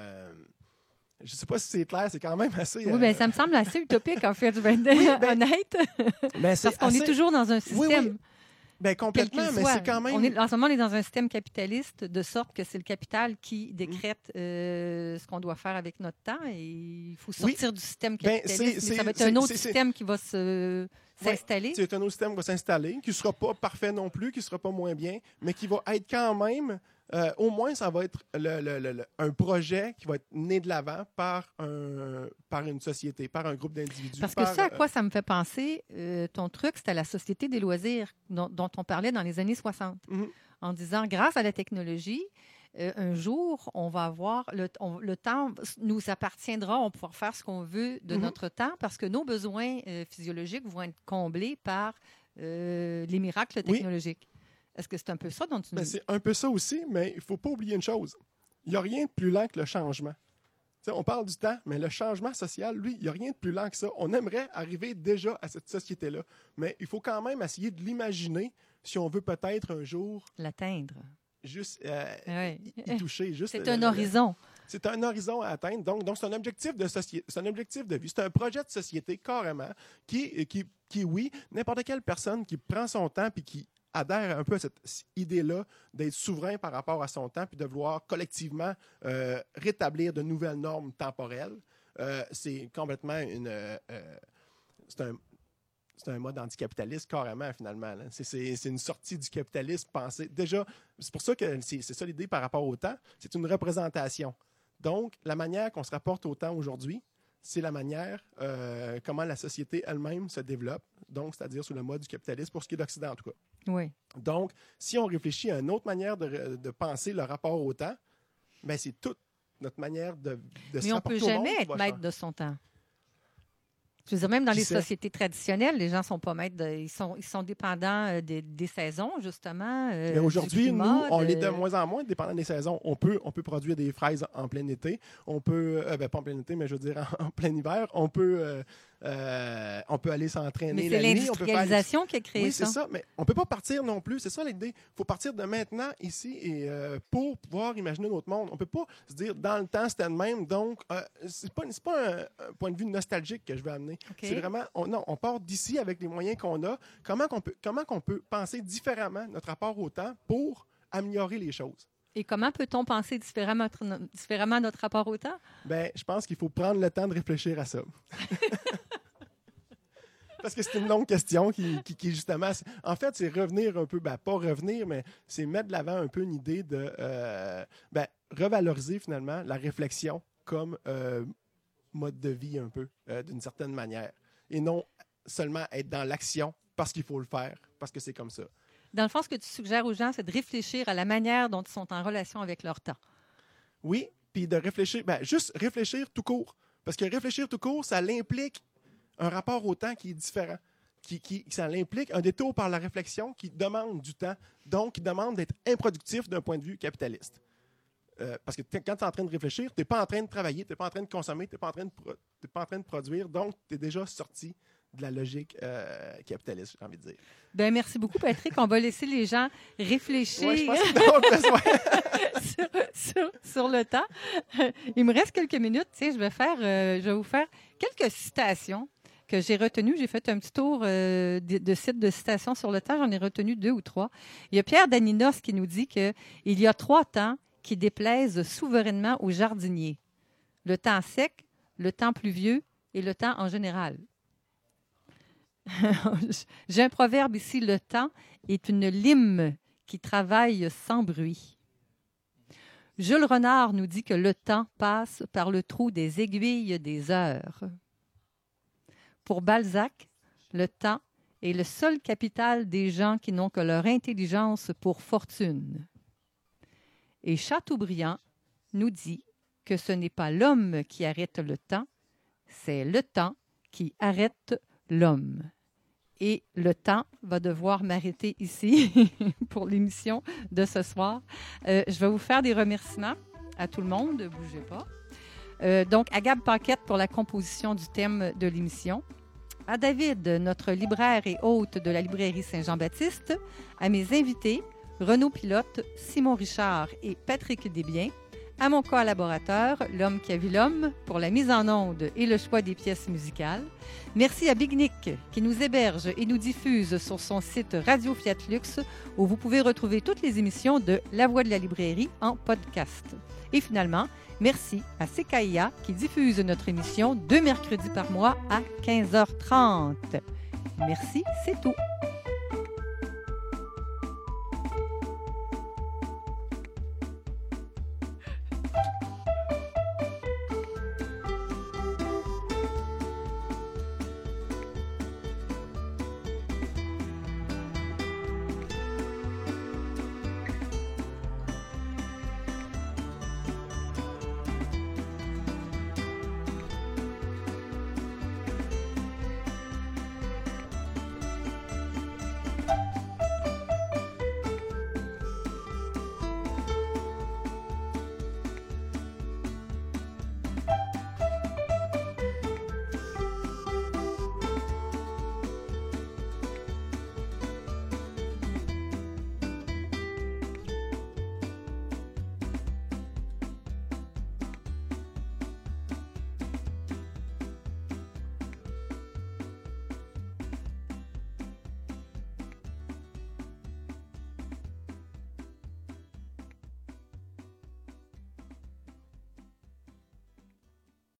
ne sais pas si c'est clair, c'est quand même assez... Oui, bien, ça me semble assez utopique, en fait, je vais être honnête. Parce qu'on est toujours dans un système... Oui. Bien, complètement, mais c'est quand même... En ce moment, on est dans un système capitaliste, de sorte que c'est le capital qui décrète ce qu'on doit faire avec notre temps. Et il faut sortir du système capitaliste. Mais ça va être un autre système qui va s'installer. C'est un autre système qui va s'installer, qui ne sera pas parfait non plus, qui ne sera pas moins bien, mais qui va être quand même... au moins, ça va être un projet qui va être né de l'avant par une société, par un groupe d'individus. Parce que ça, à quoi ça me fait penser, ton truc, c'était la société des loisirs dont on parlait dans les années 60. Mm-hmm. En disant, grâce à la technologie, un jour, on va avoir le temps nous appartiendra, on va pouvoir faire ce qu'on veut de notre temps parce que nos besoins physiologiques vont être comblés par les miracles technologiques. Oui. Est-ce que c'est un peu ça dont tu nous dis? C'est un peu ça aussi, mais il ne faut pas oublier une chose. Il n'y a rien de plus lent que le changement. T'sais, on parle du temps, mais le changement social, lui, il n'y a rien de plus lent que ça. On aimerait arriver déjà à cette société-là, mais il faut quand même essayer de l'imaginer si on veut peut-être un jour... L'atteindre. Juste y toucher. C'est un horizon. C'est un horizon à atteindre. Donc c'est un objectif de société, c'est un objectif de vie. C'est un projet de société, carrément, qui oui, n'importe quelle personne qui prend son temps puis qui adhère un peu à cette idée-là d'être souverain par rapport à son temps puis de vouloir collectivement rétablir de nouvelles normes temporelles. C'est complètement c'est un mode anticapitaliste carrément, finalement. Là. C'est une sortie du capitalisme pensé. Déjà, c'est pour ça que c'est ça l'idée par rapport au temps. C'est une représentation. Donc, la manière qu'on se rapporte au temps aujourd'hui, c'est la manière comment la société elle-même se développe, donc c'est-à-dire sous le mode du capitalisme, pour ce qui est d'Occident en tout cas. Oui. Donc, si on réfléchit à une autre manière de penser le rapport au temps, bien, c'est toute notre manière de se rapporter au monde. Mais on ne peut jamais être maître de son temps. Je veux dire, même dans les sociétés traditionnelles, les gens ne sont pas maîtres. Ils sont dépendants des saisons, justement. Mais aujourd'hui, nous, on est de moins en moins dépendants des saisons. On peut produire des fraises en plein été. On peut, pas en plein été, mais je veux dire en plein hiver. On peut aller s'entraîner la nuit. Mais c'est l'industrialisation qui a créé ça. Oui, c'est ça. Mais on ne peut pas partir non plus. C'est ça l'idée. Il faut partir de maintenant, ici, et pour pouvoir imaginer notre monde. On ne peut pas se dire, dans le temps, c'était le même. Donc, c'est pas un point de vue nostalgique que je veux amener. Okay. C'est vraiment, on part d'ici avec les moyens qu'on a. Comment qu'on peut penser différemment notre rapport au temps pour améliorer les choses? Et comment peut-on penser différemment notre rapport au temps? Ben, je pense qu'il faut prendre le temps de réfléchir à ça. Parce que c'est une longue question qui justement... En fait, c'est revenir un peu... Ben, pas revenir, mais c'est mettre de l'avant un peu une idée de... revaloriser finalement la réflexion comme mode de vie un peu, d'une certaine manière. Et non seulement être dans l'action parce qu'il faut le faire, parce que c'est comme ça. Dans le fond, ce que tu suggères aux gens, c'est de réfléchir à la manière dont ils sont en relation avec leur temps. Oui, puis de réfléchir... Ben, juste réfléchir tout court. Parce que réfléchir tout court, ça l'implique un rapport au temps qui est différent. Ça l'implique un détour par la réflexion qui demande du temps, donc qui demande d'être improductif d'un point de vue capitaliste. Parce que quand tu es en train de réfléchir, tu n'es pas en train de travailler, tu n'es pas en train de consommer, tu n'es pas en train de produire, donc tu es déjà sorti de la logique capitaliste, j'ai envie de dire. Bien, merci beaucoup, Patrick. On va laisser les gens réfléchir ouais, je pense que sur le temps. Il me reste quelques minutes. Je vais vous faire quelques citations que j'ai retenues. J'ai fait un petit tour de sites de citations sur le temps. J'en ai retenu 2 ou 3. Il y a Pierre Daninos qui nous dit qu'il y a 3 temps qui déplaisent souverainement aux jardiniers. Le temps sec, le temps pluvieux et le temps en général. J'ai un proverbe ici, le temps est une lime qui travaille sans bruit. Jules Renard nous dit que le temps passe par le trou des aiguilles des heures. Pour Balzac, le temps est le seul capital des gens qui n'ont que leur intelligence pour fortune. Et Chateaubriand nous dit que ce n'est pas l'homme qui arrête le temps, c'est le temps qui arrête l'homme. Et le temps va devoir m'arrêter ici pour l'émission de ce soir. Je vais vous faire des remerciements à tout le monde. Ne bougez pas. Donc, à Gab Paquette pour la composition du thème de l'émission. À David, notre libraire et hôte de la librairie Saint-Jean-Baptiste. À mes invités, Renaud Pilote, Simon Richard et Patrick Desbiens. À mon collaborateur, l'homme qui a vu l'homme, pour la mise en onde et le choix des pièces musicales. Merci à Big Nick qui nous héberge et nous diffuse sur son site Radio Fiat Lux où vous pouvez retrouver toutes les émissions de La Voix de la librairie en podcast. Et finalement, merci à CKIA qui diffuse notre émission 2 mercredis par mois à 15h30. Merci, c'est tout.